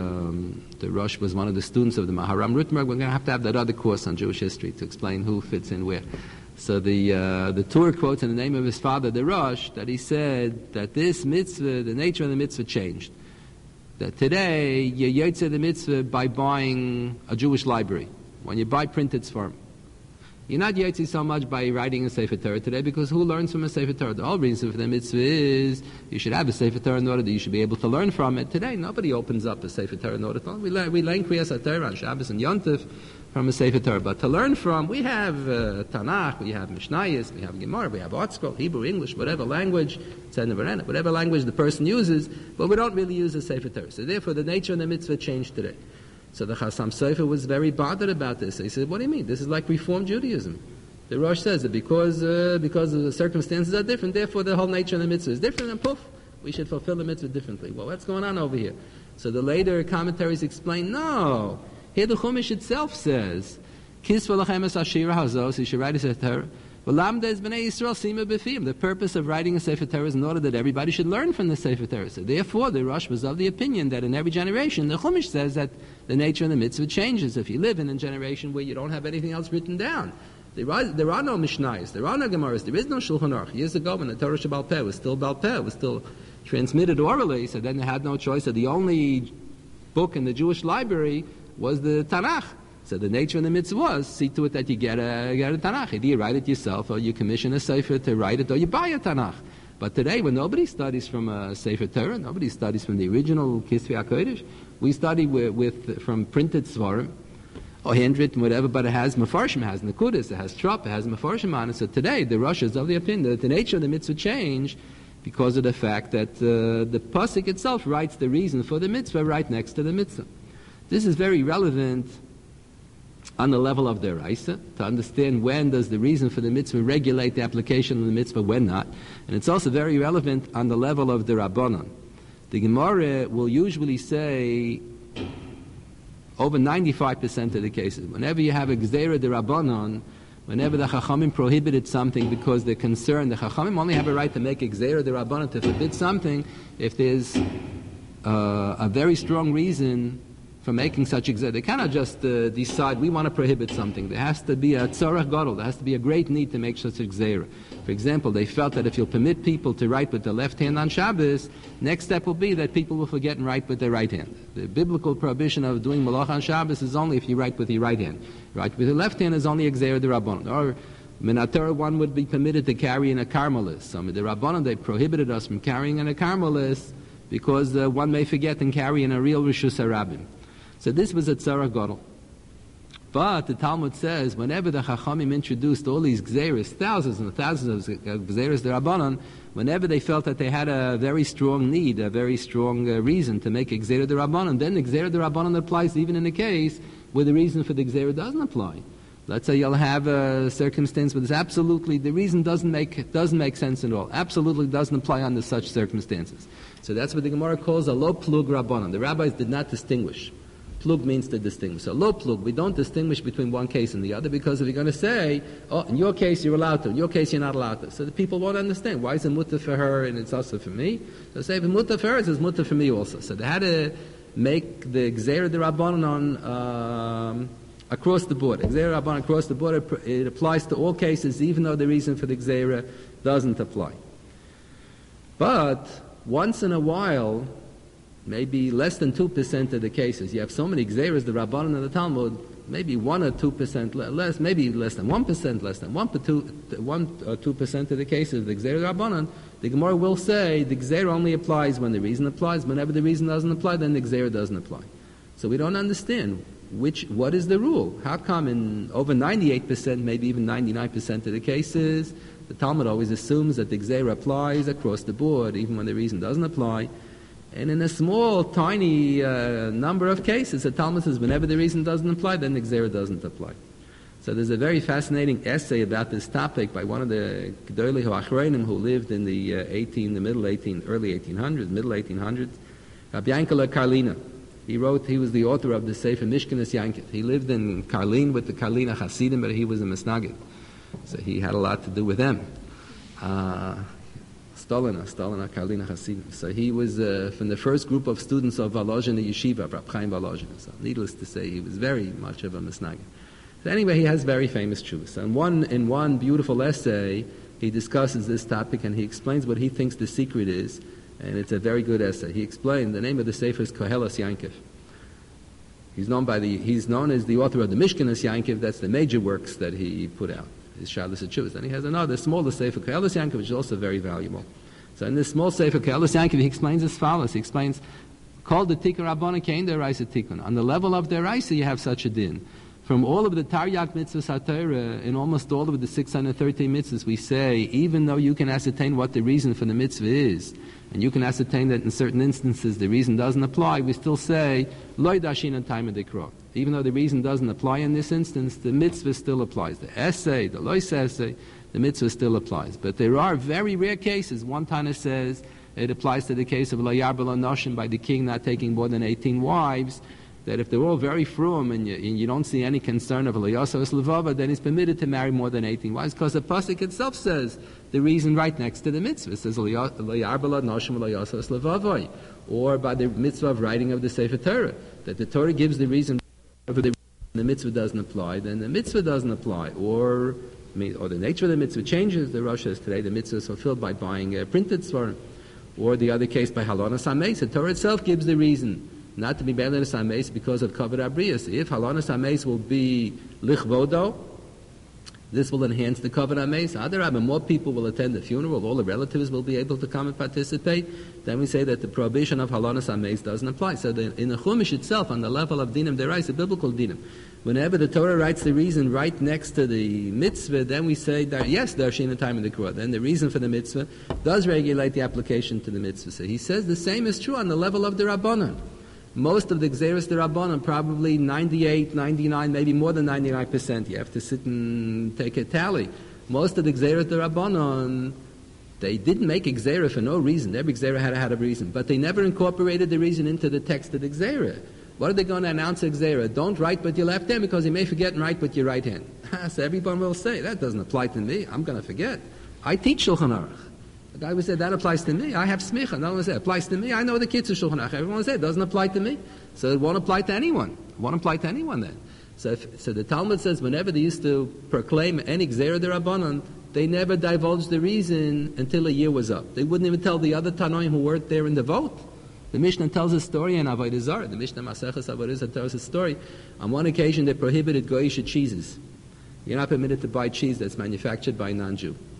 Rosh was one of the students of the Maharam Rutmerg. We're going to have that other course on Jewish history to explain who fits in where. So the Tur quotes in the name of his father, the Rosh, that he said that this mitzvah, the nature of the mitzvah changed. That today you yotze the mitzvah by buying a Jewish library. When you buy printed Sfarim, you're not yotze so much by writing a Sefer Torah today, because who learns from a Sefer Torah? The whole reason for the mitzvah is you should have a Sefer Torah in order that you should be able to learn from it. Today, nobody opens up a Sefer Torah in order to learn. We learn Kriyas HaTorah on Shabbos and Yom Tov from a Sefer Torah. But to learn from, we have Tanakh, we have Mishnayos, we have Gemara, we have Artscroll, Hebrew, English, whatever language, whatever language the person uses, but we don't really use a Sefer Torah. So therefore, the nature of the mitzvah changed today. So the Chassam Sofer was very bothered about this. He said, what do you mean? This is like Reform Judaism. The Rosh says that because the circumstances are different, therefore the whole nature of the mitzvah is different, and poof, we should fulfill the mitzvah differently. Well, what's going on over here? So the later commentaries explain, no, here the Chumash itself says, Kis v'lachem es ashira hazos, you should write a Sefer Torah. V'lamda es b'nei Yisrael sima b'fim. The purpose of writing a Sefer Torah is in order that everybody should learn from the Sefer Torah. So therefore, the Rosh was of the opinion that in every generation, the Chumash says that the nature of the mitzvah changes. If you live in a generation where you don't have anything else written down, there are no Mishnayos, there are no Gemaras, there is no Shulchan Aruch. Years ago, when the Torah Shebal Peh was still Bal Peh, was still transmitted orally, so then they had no choice. So the only book in the Jewish library was the Tanakh. So the nature of the mitzvah was, see to it that you get a Tanakh. Either you write it yourself, or you commission a Sefer to write it, or you buy a Tanakh. But today, when nobody studies from a Sefer Torah, nobody studies from the original Kisvei HaKodesh, we study from printed Svarim, or handwritten, whatever, but it has Mefarshim, it has Nekudas, it has Trop, it has Mefarshim on it. So today, the Rosh is of the opinion that the nature of the mitzvah changed because of the fact that the Pasuk itself writes the reason for the mitzvah right next to the mitzvah. This is very relevant on the level of the Raisa, to understand when does the reason for the mitzvah regulate the application of the mitzvah, when not. And it's also very relevant on the level of the Rabbanon. The Gemara will usually say, over 95% of the cases, whenever you have a Gzeira de Rabbanon, whenever the Chachamim prohibited something because they're concerned, the Chachamim only have a right to make a Gzeira de Rabbanon, to forbid something, if there's a very strong reason for making such a Gzeira. They cannot just decide, we want to prohibit something. There has to be a Tzorach Gadol, there has to be a great need to make such a Gzeira. For example, they felt that if you'll permit people to write with the left hand on Shabbos, next step will be that people will forget and write with their right hand. The biblical prohibition of doing malach on Shabbos is only if you write with your right hand. Write with your left hand is only a Gzeira de Rabbanon. Or Minatorah, one would be permitted to carry in a Carmelis. Some of the Rabbanon, they prohibited us from carrying in a Carmelis because one may forget and carry in a real Rishus HaRabim. So this was a tzara gadol. But the Talmud says, whenever the Chachamim introduced all these gzeres, thousands and thousands of gzeres derabanan, whenever they felt that they had a very strong need, a very strong reason to make a gzera derabanan, then the gzera derabanan applies even in the case where the reason for the gzera doesn't apply. Let's say you'll have a circumstance where there's absolutely, the reason doesn't make sense at all. Absolutely doesn't apply under such circumstances. So that's what the Gemara calls a lo plug rabbanan. The rabbis did not distinguish. Plug means to distinguish. So lo plug, we don't distinguish between one case and the other, because if you're going to say, oh, in your case you're allowed to, in your case you're not allowed to, so the people won't understand. Why is it mutter for her and it's also for me? So say if it's mutter for her, it's mutter for me also. So they had to make the gzeira d'Rabbanan across the board. Gzeira d'Rabbanan across the board, it applies to all cases, even though the reason for the gzeira doesn't apply. But once in a while, maybe less than 2% of the cases, you have so many gzeras, the Rabbanan and the Talmud, maybe 1 or 2% less, maybe less than 1%, less than 1 or 2% of the cases, the gzera Rabbanan, the Gemara will say the gzera only applies when the reason applies. Whenever the reason doesn't apply, then the gzera doesn't apply. So we don't understand what is the rule. How come in over 98%, maybe even 99% of the cases, the Talmud always assumes that the gzera applies across the board, even when the reason doesn't apply. And in a small, tiny number of cases, the Talmud says whenever the reason doesn't apply, then the gzera doesn't apply. So there's a very fascinating essay about this topic by one of the Gedolei HaAchronim who lived in the early 1800s, Rabbi Yankele Karlina. He was the author of the Sefer Mishkenes Yankiv. He lived in Karlin with the Karliner Hasidim, but he was a Mesnagid. So he had a lot to do with them. Stolina Karliner Hasidim. So he was from the first group of students of Volozhin, the yeshiva of Rab Chaim Volozhin. So needless to say, he was very much of a Mesnagid. So anyway, he has very famous truths. And in one beautiful essay, he discusses this topic and he explains what he thinks the secret is. And it's a very good essay. He explained the name of the Sefer is Koheles Yankiv. He's known as the author of the Mishkenes Yankiv. That's the major works that he put out. His Shalos HaTshuvos. And he has another smaller Sefer Koheles Yankiv, which is also very valuable. So in this small Sefer Koheles Yankiv, he explains as follows. He explains, called the Tikkun Rabbana Kein Deraisa Tikkun. On the level of Deraisa, you have such a din. From all of the Taryag mitzvahs HaTorah, in almost all of the 613 mitzvahs, we say, even though you can ascertain what the reason for the mitzvah is, and you can ascertain that in certain instances the reason doesn't apply, we still say, Loi Dashin Time of Dikra. Even though the reason doesn't apply in this instance, the mitzvah still applies. The essay, the Lois essay, the mitzvah still applies. But there are very rare cases. One Tana says it applies to the case of Lo Yarbel Noshim, by the king not taking more than 18 wives, that if they're all very frum and you don't see any concern of Layasas Levava, then he's permitted to marry more than 18 wives, because the pasuk itself says the reason right next to the mitzvah. It says Layarbala Noshim Layasas Levava, or by the mitzvah of writing of the Sefer Torah, that the Torah gives the reason for the mitzvah doesn't apply, then the mitzvah doesn't apply, or the nature of the mitzvah changes. The Rosh says today the mitzvah is fulfilled by buying printed svarim, or the other case by Halanas HaMeis. The Torah itself gives the reason not to be Belanas HaMeis because of Kavod Abrius. If Halanas HaMeis will be Lichvodo, this will enhance the Kavod HaMeis. Adarabah, more people will attend the funeral, all the relatives will be able to come and participate. Then we say that the prohibition of Halanas HaMeis doesn't apply. So in the Chumash itself, on the level of Dinim Derais, the biblical Dinim, whenever the Torah writes the reason right next to the mitzvah, then we say that, yes, Darshin the time of the Kura. Then the reason for the mitzvah does regulate the application to the mitzvah. So he says the same is true on the level of the Rabbanan. Most of the Gzeres D'Rabbanan, probably 98, 99, maybe more than 99%. You have to sit and take a tally. Most of the Gzeres D'Rabbanan, they didn't make a Gzera for no reason. Every Gzera had a reason. But they never incorporated the reason into the text of the Gzera. What are they going to announce a Gzera? Don't write with your left hand because you may forget and write with your right hand. So everyone will say, that doesn't apply to me. I'm going to forget. I teach Shulchan Aruch. The guy would say, that applies to me. I have smicha. No one would say, it applies to me. I know the kids of Shulchan Aruch. Everyone would say, it doesn't apply to me. So it won't apply to anyone. It won't apply to anyone then. So the Talmud says, whenever they used to proclaim any Gzera D'Rabbanan, they never divulged the reason until a year was up. They wouldn't even tell the other Tanoim who weren't there in the vote. The Mishnah tells a story in Avodah Zarah. The Mishnah Maseches Avodah Zarah tells a story. On one occasion, they prohibited Goyish cheeses. You're not permitted to buy cheese that's manufactured by a non-Jew.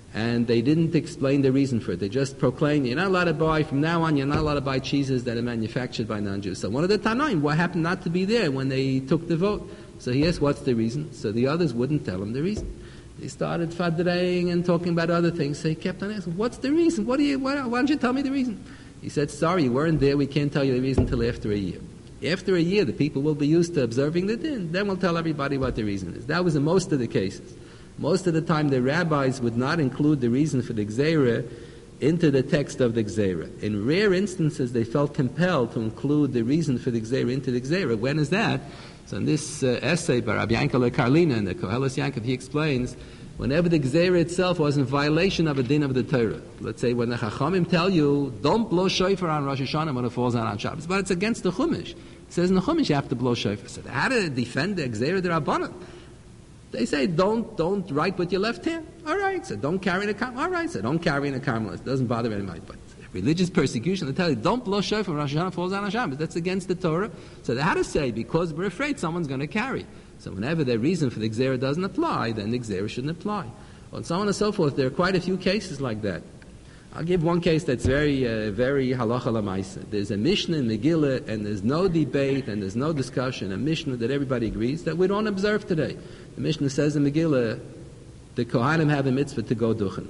And they didn't explain the reason for it. They just proclaimed, you're not allowed to buy, from now on, you're not allowed to buy cheeses that are manufactured by non-Jews. So one of the Tanaim, what happened not to be there when they took the vote? So he asked, what's the reason? So the others wouldn't tell him the reason. They started fadreing and talking about other things. So he kept on asking, what's the reason? Why don't you tell me the reason? He said, sorry, you weren't there. We can't tell you the reason until after a year. After a year, the people will be used to observing the din. Then we'll tell everybody what the reason is. That was in most of the cases. Most of the time, the rabbis would not include the reason for the Gzeira into the text of the Gzeira. In rare instances, they felt compelled to include the reason for the Gzeira into the Gzeira. When is that? So in this essay by Rabbi Yankel Karlina in the Koheles Yankov, he explains, whenever the Gzeira itself was in violation of a din of the Torah. Let's say when the Chachamim tell you, don't blow shofar on Rosh Hashanah when it falls out on Shabbos, but it's against the Chumash. It says in the Chumash you have to blow shofar. So how to defend the Gzeira D'Rabbanan? They say, don't write with your left hand. All right. So don't carry in a carmel. All right. So don't carry in a carmel. It doesn't bother anybody. But religious persecution, they tell you, don't blow shofar when Rosh Hashanah falls out on Shabbos. That's against the Torah. So they had to say, because we're afraid someone's going to carry. So whenever their reason for the Gzeira doesn't apply, then the Gzeira shouldn't apply. And so on and so forth. There are quite a few cases like that. I'll give one case that's very halacha l'maisa. There's a Mishnah in Megillah, and there's no debate and there's no discussion, a Mishnah that everybody agrees that we don't observe today. The Mishnah says in Megillah, the Kohanim have a mitzvah to go duchen.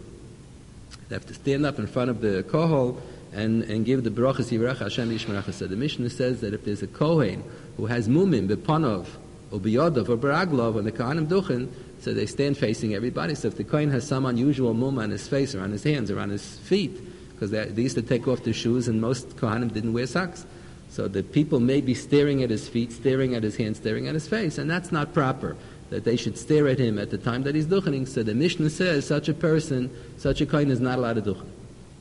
They have to stand up in front of the kohol and give the brachas Yirach Hashem Yishmerach. So the Mishnah says that if there's a Kohen who has mumim, bepanov, or biyodov, or baraglov, and the Kohanim duchen, so they stand facing everybody. So if the Kohen has some unusual mum on his face or on his hands or on his feet, because they used to take off their shoes and most Kohanim didn't wear socks. So the people may be staring at his feet, staring at his hands, staring at his face, and that's not proper, that they should stare at him at the time that he's duchening. So the Mishnah says such a person, such a Kohen is not allowed to duchen.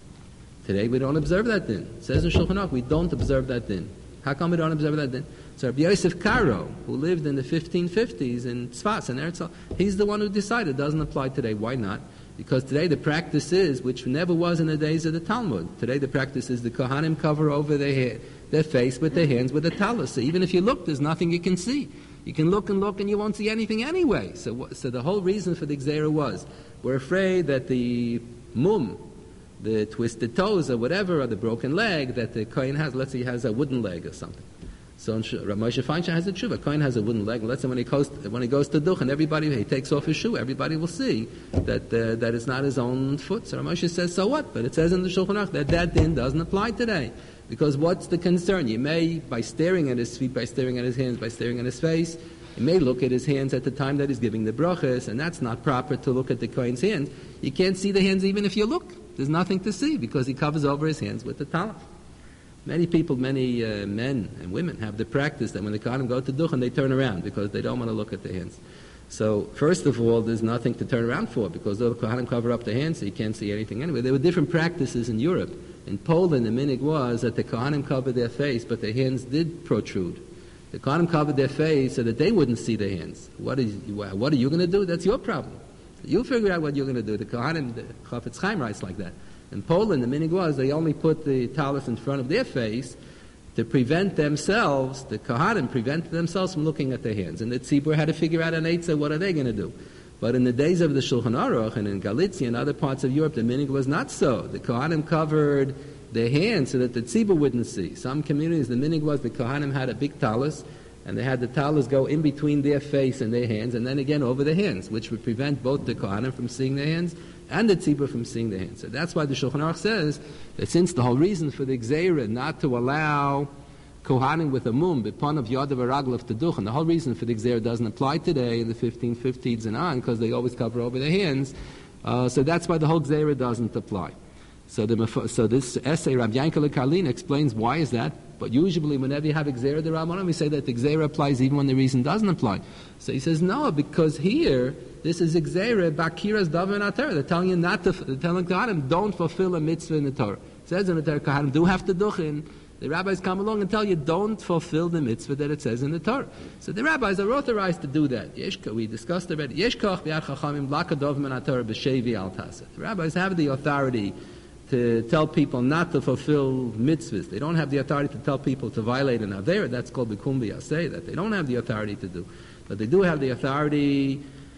Today we don't observe that din. It says in Shulchan Aruch, we don't observe that din. How come we don't observe that din? So Rabbi Yosef Karo, who lived in the 1550s in Tzfas and Eretz, he's the one who decided it doesn't apply today. Why not? Because today the practice is, which never was in the days of the Talmud, today the practice is the Kohanim cover over their face with their hands with a talus. So even if you look, there's nothing you can see. You can look and you won't see anything anyway. So the whole reason for the Gzeira was, we're afraid that the mum, the twisted toes or whatever, or the broken leg that the Kohen has, let's say he has a wooden leg or something. So Rav Moshe Feinstein has a tshuva. Kohen has a wooden leg. Let's say when he goes to duchen, everybody, he takes off his shoe, everybody will see that it's not his own foot. So Rav Moshe says, so what? But it says in the Shulchan Aruch that din doesn't apply today. Because what's the concern? You may, by staring at his feet, by staring at his hands, by staring at his face, you may look at his hands at the time that he's giving the brachas, and that's not proper to look at the Kohen's hands. You can't see the hands even if you look. There's nothing to see because he covers over his hands with the talaf. Many people, many men and women have the practice that when the Kohanim go to duchen, they turn around because they don't want to look at their hands. So, first of all, there's nothing to turn around for because the Kohanim cover up their hands so you can't see anything anyway. There were different practices in Europe. In Poland, the minhag was that the Kohanim covered their face, but their hands did protrude. The Kohanim covered their face so that they wouldn't see their hands. What are you going to do? That's your problem. You figure out what you're going to do. The Kohanim, the Chafetz Chaim writes like that. In Poland, the minhag was they only put the talus in front of their face to prevent themselves, the Kohanim prevented themselves from looking at their hands. And the Tzibur had to figure out an eitzah, what are they going to do? But in the days of the Shulchan Aruch and in Galicia and other parts of Europe, the minhag was not so. The Kohanim covered their hands so that the Tzibur wouldn't see. Some communities, the minhag was the Kohanim had a big talus, and they had the talus go in between their face and their hands, and then again over their hands, which would prevent both the Kohanim from seeing their hands and the tzibur from seeing their hands. So that's why the Shulchan Aruch says that since the whole reason for the Gzeira not to allow Kohanim with a mum, b'pon of Yadav Araglav to duchen, the whole reason for the Gzeira doesn't apply today in the 1550s and on, because they always cover over their hands. So that's why the whole Gzeira doesn't apply. So this essay, Rabbi Yankel Karlin, explains why is that. But usually whenever you have Gzeira D'Rabbanan, we say that the Gzeira applies even when the reason doesn't apply. So he says, no, because here, this is Gzeira, Bakiras Daven HaTorah. They're telling you they're telling Kohanim, don't fulfill a mitzvah in the Torah. It says in the Torah, Kohanim do have to duchen. The rabbis come along and tell you, don't fulfill the mitzvah that it says in the Torah. So the rabbis are authorized to do that. We discussed already. Yeshkoch b'yad chachamim lakadov min HaTorah b'shevi al taseh. The rabbis have the authority to tell people not to fulfill mitzvahs. They don't have the authority to tell people to violate an avera. That's called bikum b'yaseh, that they don't have the authority to do. But they do have the authority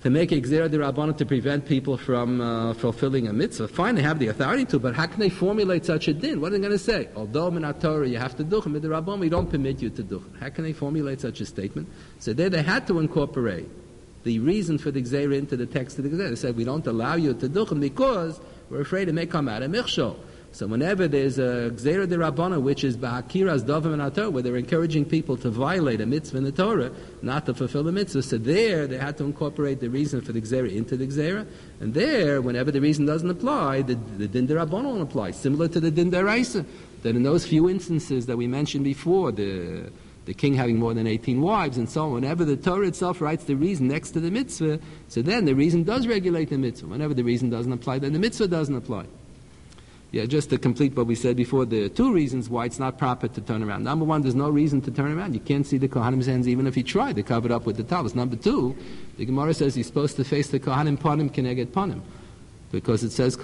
to make a Gzera D'Rabbanan to prevent people from fulfilling a mitzvah. Fine, they have the authority to, but how can they formulate such a din? What are they going to say? Although in Torah you have to do, in the Rabban we don't permit you to do. How can they formulate such a statement? So there they had to incorporate the reason for the Gzera into the text of the Gzera. They said, we don't allow you to do because we're afraid it may come out of Michshol. So whenever there's a Gzera D'Rabbanan, which is Ba'akiras Dovim and Torah, where they're encouraging people to violate a mitzvah in the Torah, not to fulfill a mitzvah, so there they had to incorporate the reason for the Gzera into the Gzera, and there, whenever the reason doesn't apply, the Din D'Rabbanan won't apply, similar to the Din D'Oraisa. That in those few instances that we mentioned before, the king having more than 18 wives and so on, whenever the Torah itself writes the reason next to the mitzvah, so then the reason does regulate the mitzvah. Whenever the reason doesn't apply, then the mitzvah doesn't apply. Yeah, just to complete what we said before, there are two reasons why it's not proper to turn around. Number one, there's no reason to turn around. You can't see the Kohanim's hands even if he tried. They're covered up with the talis. Number two, the Gemara says he's supposed to face the Kohanim panim keneged panim. Because it says,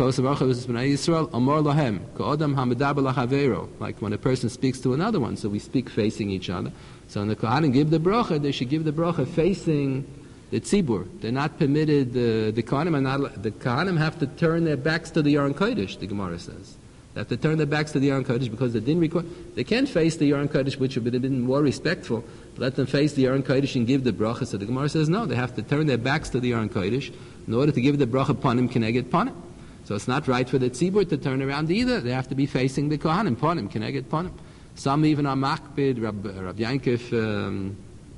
like when a person speaks to another one, so we speak facing each other. So when the Kohanim give the bracha, they should give the bracha facing the tzibur. They're not permitted, the Kohanim have to turn their backs to the Aron Kodesh, the Gemara says. They have to turn their backs to the Aron Kodesh because they didn't record. They can't face the Aron Kodesh, which would have been more respectful. Let them face the Aron Kodesh and give the bracha. So the Gemara says no, they have to turn their backs to the Aron Kodesh in order to give the bracha panim keneged panim. So it's not right for the tzibur to turn around either. They have to be facing the Kohanim, panim keneged panim. Some even are makbid, Rab Yankov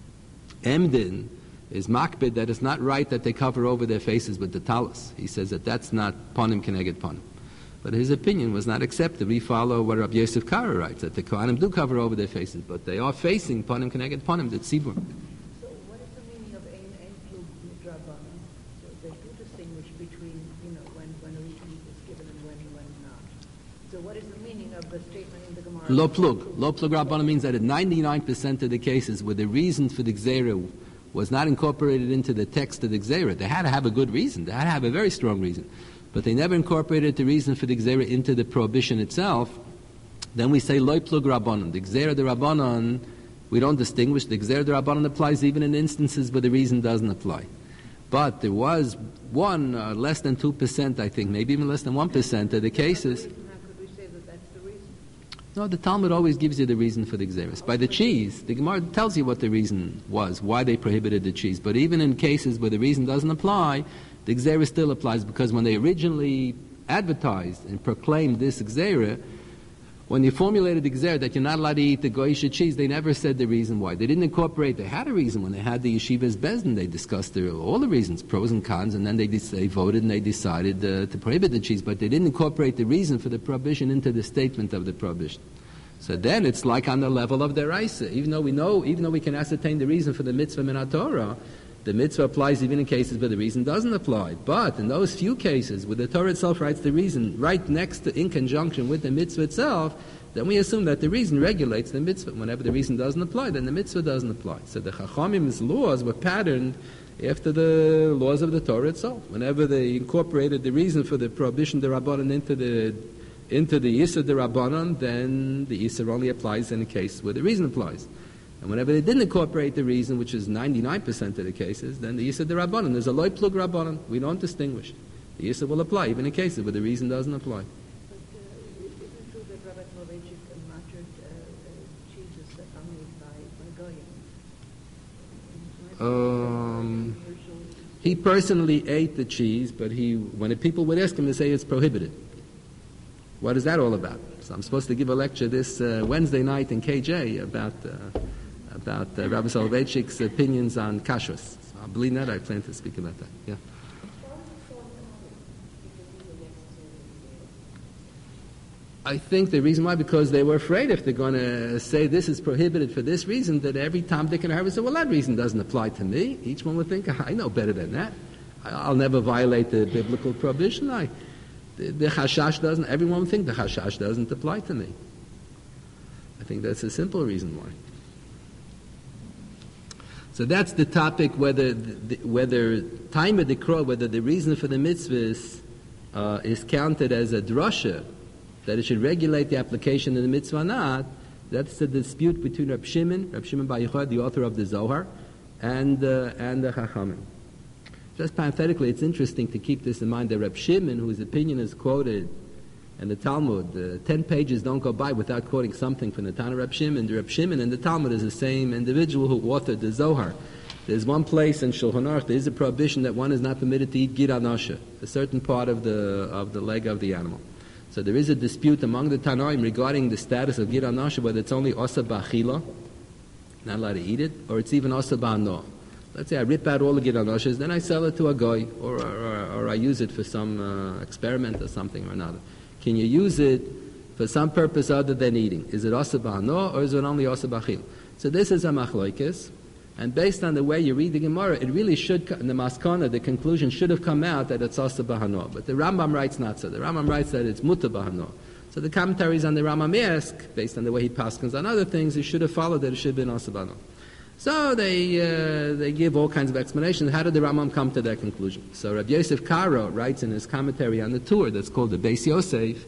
Emden, is makbid that it's not right that they cover over their faces with the talis. He says that that's not panim keneged panim. But his opinion was not accepted. We follow what Rabbi Yosef Kara writes, that the Kohanim do cover over their faces, but they are facing panim keneged panim, the tzibur. So what is the meaning of ein plug midrabanan? So they do distinguish between, when a reason is given and when not. So what is the meaning of the statement in the Gemara? Lo plug. Lo plug rabbanan means that in 99% of the cases where the reason for the Gzera was not incorporated into the text of the Gzera. They had to have a good reason. They had to have a very strong reason. But they never incorporated the reason for the Gzera into the prohibition itself. Then we say, Loi plug Rabbanon. The Gzera de Rabbanon, we don't distinguish. The Gzera de Rabbanon applies even in instances where the reason doesn't apply. But there was one, less than 2%, I think, maybe even less than 1% of the cases. How could we say that that's the reason? No, the Talmud always gives you the reason for the Gzeras. By the cheese, the Gemara tells you what the reason was, why they prohibited the cheese. But even in cases where the reason doesn't apply, the Gzera still applies, because when they originally advertised and proclaimed this Gzera, when they formulated the Gzera that you're not allowed to eat the Goyish cheese, they never said the reason why. They didn't incorporate, they had a reason. When they had the Yeshiva's Bezdin, they discussed all the reasons, pros and cons, and then they voted and they decided to prohibit the cheese, but they didn't incorporate the reason for the prohibition into the statement of the prohibition. So then it's like on the level of the Raisa. Even though we can ascertain the reason for the mitzvah min Torah, the mitzvah applies even in cases where the reason doesn't apply. But in those few cases where the Torah itself writes the reason right next to, in conjunction with the mitzvah itself, then we assume that the reason regulates the mitzvah. Whenever the reason doesn't apply, then the mitzvah doesn't apply. So the Chachamim's laws were patterned after the laws of the Torah itself. Whenever they incorporated the reason for the prohibition of the Rabbanan into the Yisur de Rabbanan, then the Yisur only applies in a case where the reason applies. And whenever they didn't incorporate the reason, which is 99% of the cases, then the Yisur de Rabbanan, there's a loy plug Rabbanan. We don't distinguish. The Yisur will apply, even in cases where the reason doesn't apply. But isn't it true that Rabbi Soloveitchik mastered cheeses that are made by Goyim? He personally ate the cheese, but when people would ask him, they say it's prohibited. What is that all about? So I'm supposed to give a lecture this Wednesday night in KJ about Rabbi Soloveitchik's opinions on kashrus. So I believe that I plan to speak about that. Yeah. I think the reason why, because they were afraid if they're going to say this is prohibited for this reason, that every Tom, Dick, and Harry would say, well, that reason doesn't apply to me. Each one would think, I know better than that. I'll never violate the biblical prohibition. The chashash doesn't, everyone would think the chashash doesn't apply to me. I think that's a simple reason why. So that's the topic, whether time of the crow, whether the reason for the mitzvahs is counted as a drasha, that it should regulate the application of the mitzvah or not. That's the dispute between Rab Shimon Bar Yochai, the author of the Zohar, and the Chachamim. Just parenthetically, it's interesting to keep this in mind that Reb Shimon, whose opinion is quoted in the Talmud, 10 pages don't go by without quoting something from the Tana Reb Shimon. The Reb Shimon in the Talmud is the same individual who authored the Zohar. There's one place in Shulchan Aruch, there is a prohibition that one is not permitted to eat gid anasha, a certain part of the leg of the animal. So there is a dispute among the Tanoim regarding the status of gid anasha, whether it's only osa b'achila, not allowed to eat it, or it's even osa b'ano. Let's say I rip out all the gid anashas, then I sell it to a guy, or I use it for some experiment or something or another. Can you use it for some purpose other than eating? Is it osa b'ano, or is it only osa b'achila? So this is a machlokes. And based on the way you read the Gemara, it really should, in the Maskana, the conclusion should have come out that it's Asa Bahano. But the Rambam writes not so. The Rambam writes that it's Muta Bahano. So the commentaries on the Rambam ask, based on the way he paskins on other things, he should have followed that it should have been Asa Bahano. So they give all kinds of explanations. How did the Rambam come to that conclusion? So Rabbi Yosef Karo writes in his commentary on the Tur, that's called the Beis Yosef,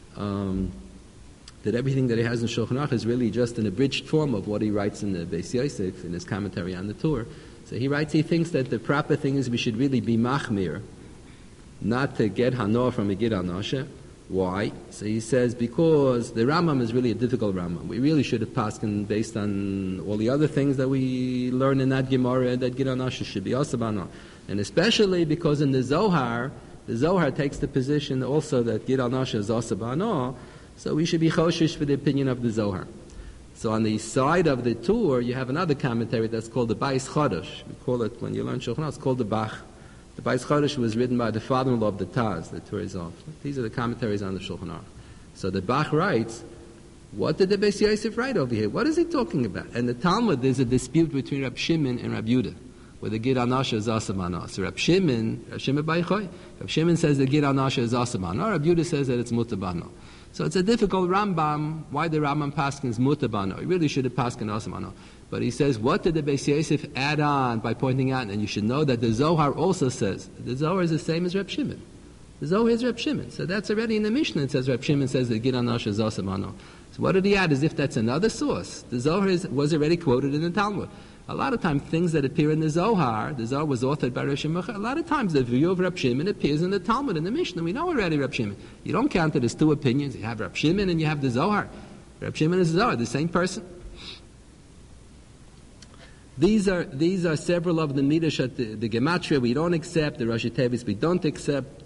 that everything that he has in Shulchan Aruch is really just an abridged form of what he writes in the Beis Yosef, in his commentary on the Tur. So he writes, he thinks that the proper thing is we should really be machmir, not to get hano from a gid anasha. Why? So he says, because the Rambam is really a difficult Rambam. We really should have pasken based on all the other things that we learn in that Gemara, that gid anasha should be also bano. And especially because in the Zohar takes the position also that gid anasha is also bano. So we should be choshish for the opinion of the Zohar. So on the side of the Tur, you have another commentary that's called the Bais Chodesh. We call it, when you learn Shulchan Aruch, it's called the Bach. The Bais Chodesh was written by the father-in-law of the Taz, the Tur Zohar. These are the commentaries on the Shulchan Aruch. So the Bach writes, what did the Beis Yosef write over here? What is he talking about? And the Talmud, there's a dispute between Reb Shimon and Reb Yehuda, where the gid anasha is asabana. So Reb Shimon Baichoy, Reb Shimon says the gid anasha is asabana. Reb Yehuda says that it's mutabano. So it's a difficult Rambam. Why the Rambam paskins mutabano? He really should have paskin asamano. But he says, what did the Beis Yosef add on by pointing out? And you should know that the Zohar also says, the Zohar is the same as Reb Shimon. The Zohar is Reb Shimon. So that's already in the Mishnah. It says Reb Shimon says that gid anasha is asamano. So what did he add? As if that's another source. The Zohar was already quoted in the Talmud. A lot of times, things that appear in the Zohar was authored by Reb Shimon. A lot of times, the view of Reb Shimon appears in the Talmud, in the Mishnah. We know already Reb Shimon. You don't count it as two opinions. You have Reb Shimon and you have the Zohar. Reb Shimon is the Zohar, the same person. These are several of the midrash at the Gematria we don't accept, the Rashi Tevis we don't accept.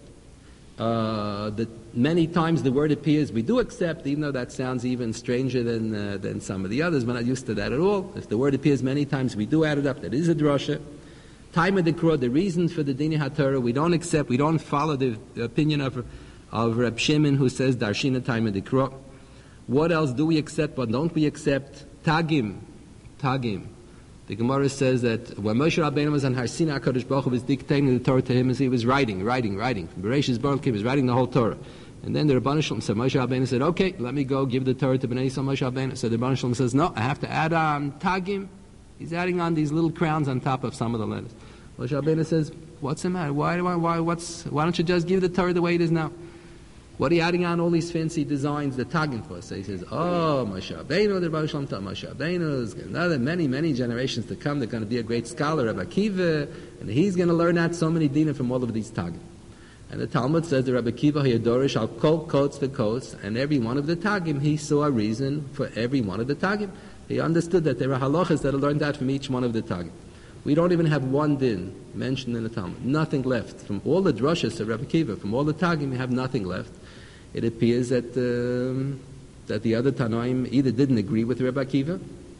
Many times the word appears we do accept, even though that sounds even stranger than some of the others. We're not used to that at all. If the word appears many times, we do add it up. That is a drasha. Time of the Kro, the reason for the Dini HaTorah, we don't accept, we don't follow the opinion of Reb Shimon who says Darshina time of the Kro. What else do we accept? What don't we accept? Tagim. The Gemara says that when Moshe Rabbeinu was on Har Sinai, HaKadosh Baruch Hu was dictating the Torah to him as he was writing. From Bereshis Baruch he was writing the whole Torah. And then the Rebbeinu Shalom said, Moshe Rabbeinu said, okay, let me go give the Torah to Bnei Yisrael, Moshe Rabbeinu. So the Rebbeinu Shalom says, no, I have to add on Tagim. He's adding on these little crowns on top of some of the letters. Moshe Rabbeinu says, what's the matter? Why don't you just give the Torah the way it is now? What are you adding on all these fancy designs, the Tagim for? So he says, oh, Moshe Rabbeinu, the Rebbeinu Shalom taught Moshe Rabbeinu is another many generations to come. They're going to be a great scholar, Rabbi Akiva, and he's going to learn out so many dinim from all of these Tagim. And the Talmud says that Rabbi Akiva Hayadorish al kol kotes the kotes, and every one of the Tagim, he saw a reason for every one of the Tagim. He understood that there are halachas that are learned out from each one of the Tagim. We don't even have one din mentioned in the Talmud. Nothing left. From all the drashas of Rabbi Akiva, from all the Tagim, we have nothing left. It appears that the other Tanoim either didn't agree with Rabbi Akiva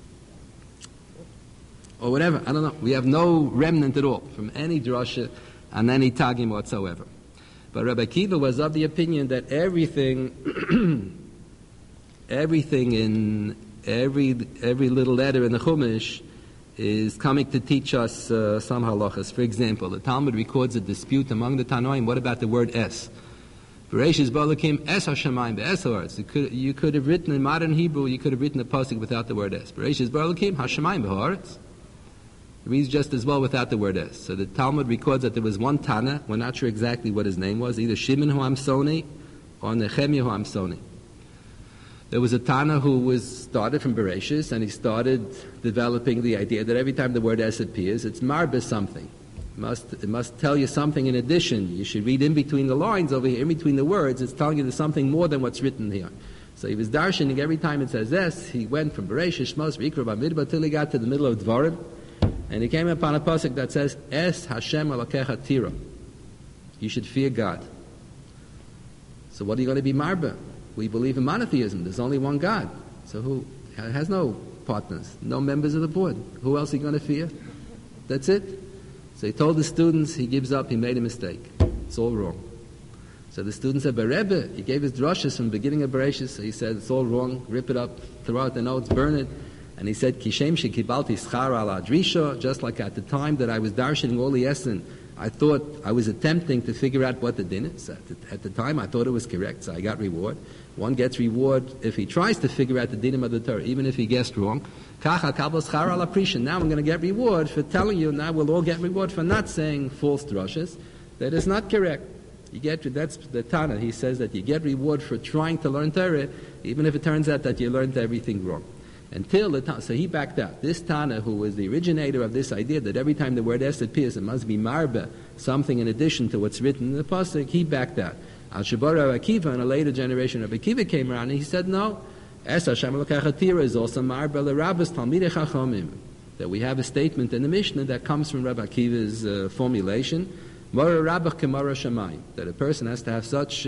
or whatever. I don't know. We have no remnant at all from any drasha and any Tagim whatsoever. But Rabbi Akiva was of the opinion that everything in every little letter in the Chumash is coming to teach us some halachas. For example, the Talmud records a dispute among the Tanoim. What about the word es? Bereshis Balakim es hashamayim be'es haaretz. You could have written in modern Hebrew, you could have written a pasuk without the word es. Bereshis Balakim hashamayim be'haaretz. It reads just as well without the word es. So the Talmud records that there was one Tana, we're not sure exactly what his name was, either Shimon hu Amsoni or Nehemiah hu Amsoni. There was a Tana who started from Bereshis, and he started developing the idea that every time the word es appears, it's marbeh something. It must tell you something in addition. You should read in between the lines over here, in between the words. It's telling you there's something more than what's written here. So he was darshaning every time it says S. He went from Bereshit, Shmos, V'ikra, Bamidbar till he got to the middle of Dvarim, and he came upon a pasuk that says Es Hashem Elokecha Tira. You should fear God. So what are you going to be marba? We believe in monotheism. There's only one God. So who has no partners, no members of the board? Who else are you going to fear? That's it. So he told the students he gives up, he made a mistake. It's all wrong. So the students said, but Rebbe, he gave his drushes from the beginning of Bereshit, so he said, it's all wrong, rip it up, throw out the notes, burn it. And he said, Kishem shekibalti schar ala drisha, just like at the time that I was darshaning all the Essen, I thought I was attempting to figure out what the din is. At the time, I thought it was correct, so I got reward. One gets reward if he tries to figure out the dinim of the Torah, even if he guessed wrong. Kacha kabel schar ala prisha. Now I'm going to get reward for telling you. Now we'll all get reward for not saying false drushes. That is not correct. That's the Tana. He says that you get reward for trying to learn Torah, even if it turns out that you learned everything wrong. So he backed out. This Tana, who was the originator of this idea that every time the word es appears, it must be marba, something in addition to what's written in the pasuk, he backed out. Al Shabar Rabbi Akiva, in a later generation, Rabbi Akiva came around and he said, no, es Hashem Elokecha Tira is also marba l'Rabbis Talmidei Chachamim. That we have a statement in the Mishnah that comes from Rabbi Akiva's formulation, Mora Rabbach Kemara Shamayim, that a person has to have such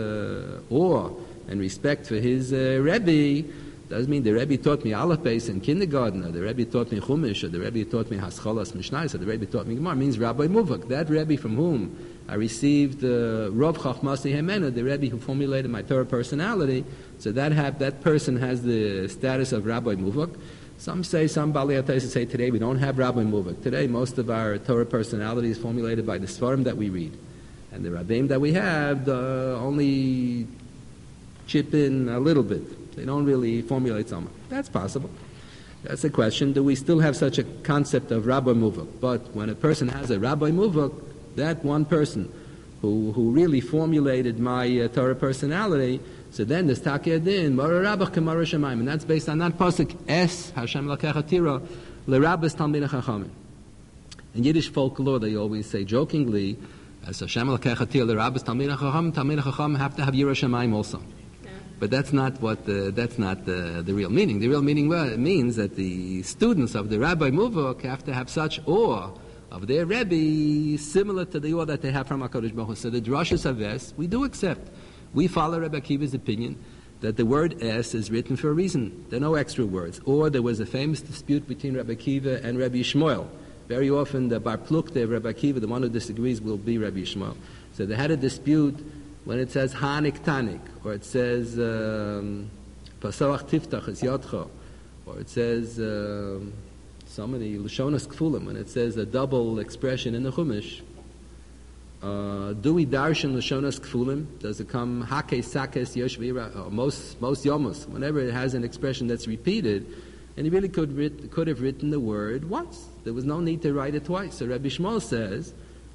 awe and respect for his Rebbe. Doesn't mean the Rebbe taught me Aleph Beis in kindergarten, or the Rebbe taught me Chumash, or the Rebbe taught me Haschalas Mishnayos, or the Rebbe taught me Gemara. It means Rabbi Muvak. That Rebbe from whom I received Rav Chachmasi Hemena, the Rebbe who formulated my Torah personality. So that person has the status of Rabbi Muvak. Some Baalei HaTosfos say today we don't have Rabbi Muvak. Today most of our Torah personality is formulated by the Sfarim that we read. And the Rabbeim that we have only chip in a little bit. They don't really formulate something. That's possible. That's the question. Do we still have such a concept of Rabbi Muvak? But when a person has a Rabbi Muvak, that one person who really formulated my Torah personality, so then there's Takei Adin, Mara Rabbach Kemara Shamayim, and that's based on that pasuk, Es Hashem Elokecha Tira, LeRabbis Talmidei Chachamim. In Yiddish folklore, they always say jokingly, as Hashem Elokecha Tira, LeRabbis Talmidei Chachamim have to have Yirah Shamayim also. But that's not the real meaning. The real meaning means that the students of the Rabbi Muvak have to have such awe of their Rebbe similar to the awe that they have from HaKadosh Baruch Hu. So the drushes of Es, we do accept. We follow Rabbi Akiva's opinion that the word Es is written for a reason. There are no extra words. Or there was a famous dispute between Rabbi Akiva and Rabbi Yishmael. Very often the Bar Plukta of Rabbi Akiva, the one who disagrees, will be Rabbi Yishmael. So they had a dispute when it says Hanik Tanik, or it says Pasawach Tiftach es Yodcha, or it says so many Lashonas Kfulim, when it says a double expression in the Chumash. Do we darshan Lashonas Kfulim? Does it come Hake Sakes Yoshvira, or most Yomos, whenever it has an expression that's repeated, and he really could have written the word once. There was no need to write it twice. So Rabbi Shmuel says,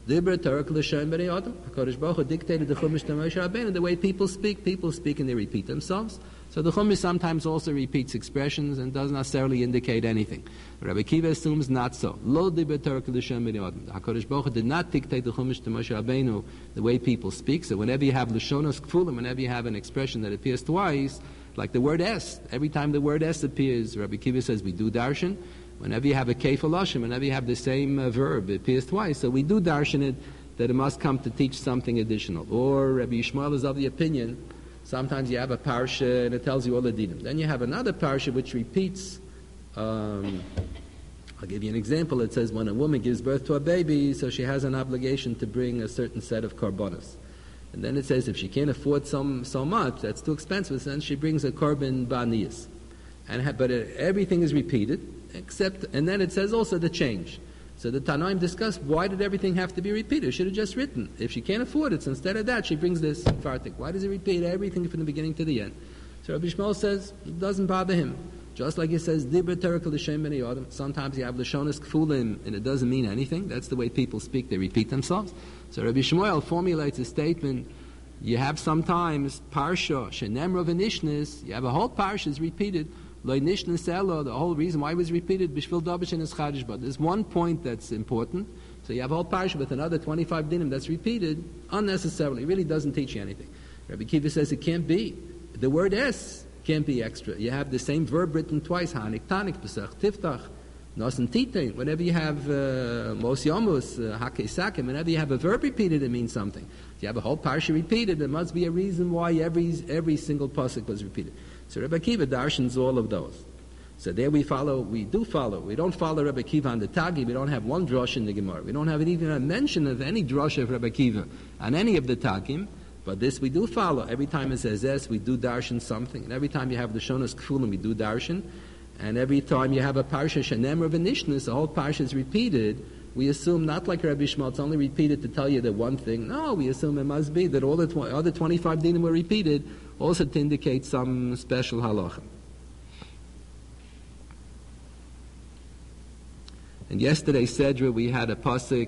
HaKadosh Baruch Hu dictated the Chumash to Moshe Rabbeinu the way people speak and they repeat themselves. So the Chumash sometimes also repeats expressions and doesn't necessarily indicate anything. Rabbi Akiva assumes not so. Lo diber Torah l'shem b'nei Adam. HaKadosh Baruch Hu did not dictate the Chumash to Moshe Rabbeinu the way people speak. So whenever you have Lashonos Kfulim, whenever you have an expression that appears twice, like the word Es, every time the word Es appears, Rabbi Akiva says we do darshan. Whenever you have a kef lashon, whenever you have the same verb, it appears twice. So we do darshan it that it must come to teach something additional. Or Rabbi Yishmael is of the opinion, sometimes you have a parsha and it tells you all the dinim. Then you have another parsha which repeats. I'll give you an example. It says when a woman gives birth to a baby, so she has an obligation to bring a certain set of korbanos. And then it says if she can't afford so much, that's too expensive, then she brings a korban ba'niyas. But everything is repeated. And then it says also the change. So the Tanoim discuss why did everything have to be repeated? It should have just written. If she can't afford it, so instead of that, she brings this fartik. Why does it repeat everything from the beginning to the end? So Rabbi Shmuel says it doesn't bother him. Just like he says, Dibur Torah l'shem b'nei Adam. Sometimes you have Lashonos Kfulim and it doesn't mean anything. That's the way people speak. They repeat themselves. So Rabbi Shmuel formulates a statement. You have sometimes Parsha, Shenemra v'nishnis. You have a whole Parsha is repeated. The whole reason why it was repeated, Bishvil Dabish and Eschadish. But there's one point that's important. So you have a whole parsha with another 25 dinim that's repeated unnecessarily. It really doesn't teach you anything. Rabbi Kiva says it can't be. The word es can't be extra. You have the same verb written twice, hanik, tanik, pesach, tiftach, nos and titain. Whenever you have mos yomus, hake sakim, whenever you have a verb repeated, it means something. If you have a whole parsha repeated, there must be a reason why every single pasuk was repeated. So Rabbi Kiva darshans all of those. So there we do follow. We don't follow Rabbi Kiva on the Tagi. We don't have one drasha in the Gemara. We don't have even a mention of any drasha of Rabbi Kiva on any of the Tagim. But this we do follow. Every time it says this, we do darshan something. And every time you have the Shonas Kfulim, we do darshan. And every time you have a parsha Shenemar v'Nishnas, the whole parsha is repeated. We assume not like Rabbi Shmuel, it's only repeated to tell you the one thing. No, we assume it must be that all the other 25 dinim were repeated, also to indicate some special halacha. And yesterday's Sedra, we had a pasuk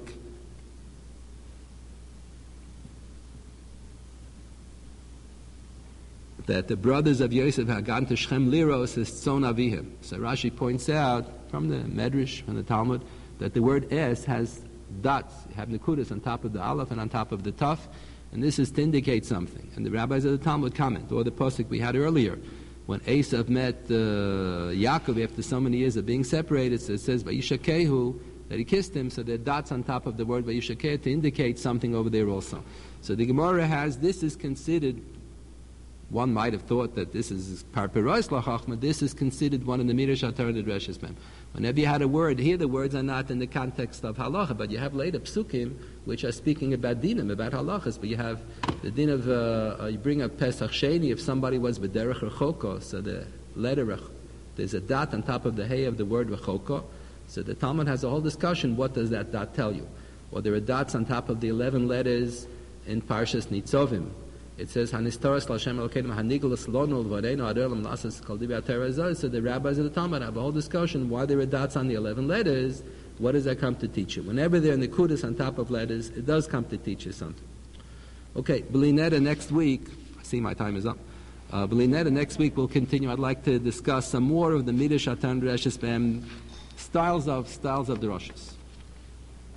that the brothers of Yosef had gone to Shechem Liros his tzon avihim. So Rashi points out from the Medrash, from the Talmud, that the word es has dots. You have nekudas on top of the aleph and on top of the taf, and this is to indicate something. And the rabbis of the Talmud comment, or the pasuk we had earlier, when Esav met Yaakov after so many years of being separated, so it says Vayishakehu, that he kissed him, so there are dots on top of the word Vayishakehu to indicate something over there also. So the Gemara has, this is considered, one might have thought that this is Parperois Lachachma, this is considered one of the Mirash Atar and Dreshes Mem. Whenever you had a word, here the words are not in the context of halacha, but you have later psukim which are speaking about dinim, about halachas. But you have the din of you bring up Pesach Sheni if somebody was b'derech rechoko, so the letter there's a dot on top of the hay of the word rechoko. So the Talmud has a whole discussion. What does that dot tell you? Well, there are dots on top of the 11 letters in Parshas Nitzovim. It says, Hanistoros Lashem Elokeinu Hanigelos Lonul Vareinu Adolam Lasas Kol Divrei HaTorah Zeh. So the rabbis of the Talmud have a whole discussion why there are dots on the 11 letters. What does that come to teach you? Whenever there are nekudas on top of letters, it does come to teach you something. Okay, Belinetta next week. I see my time is up. Belinetta next week we'll continue. I'd like to discuss some more of the Midrash Atan Reshes Bem styles of the Roshas.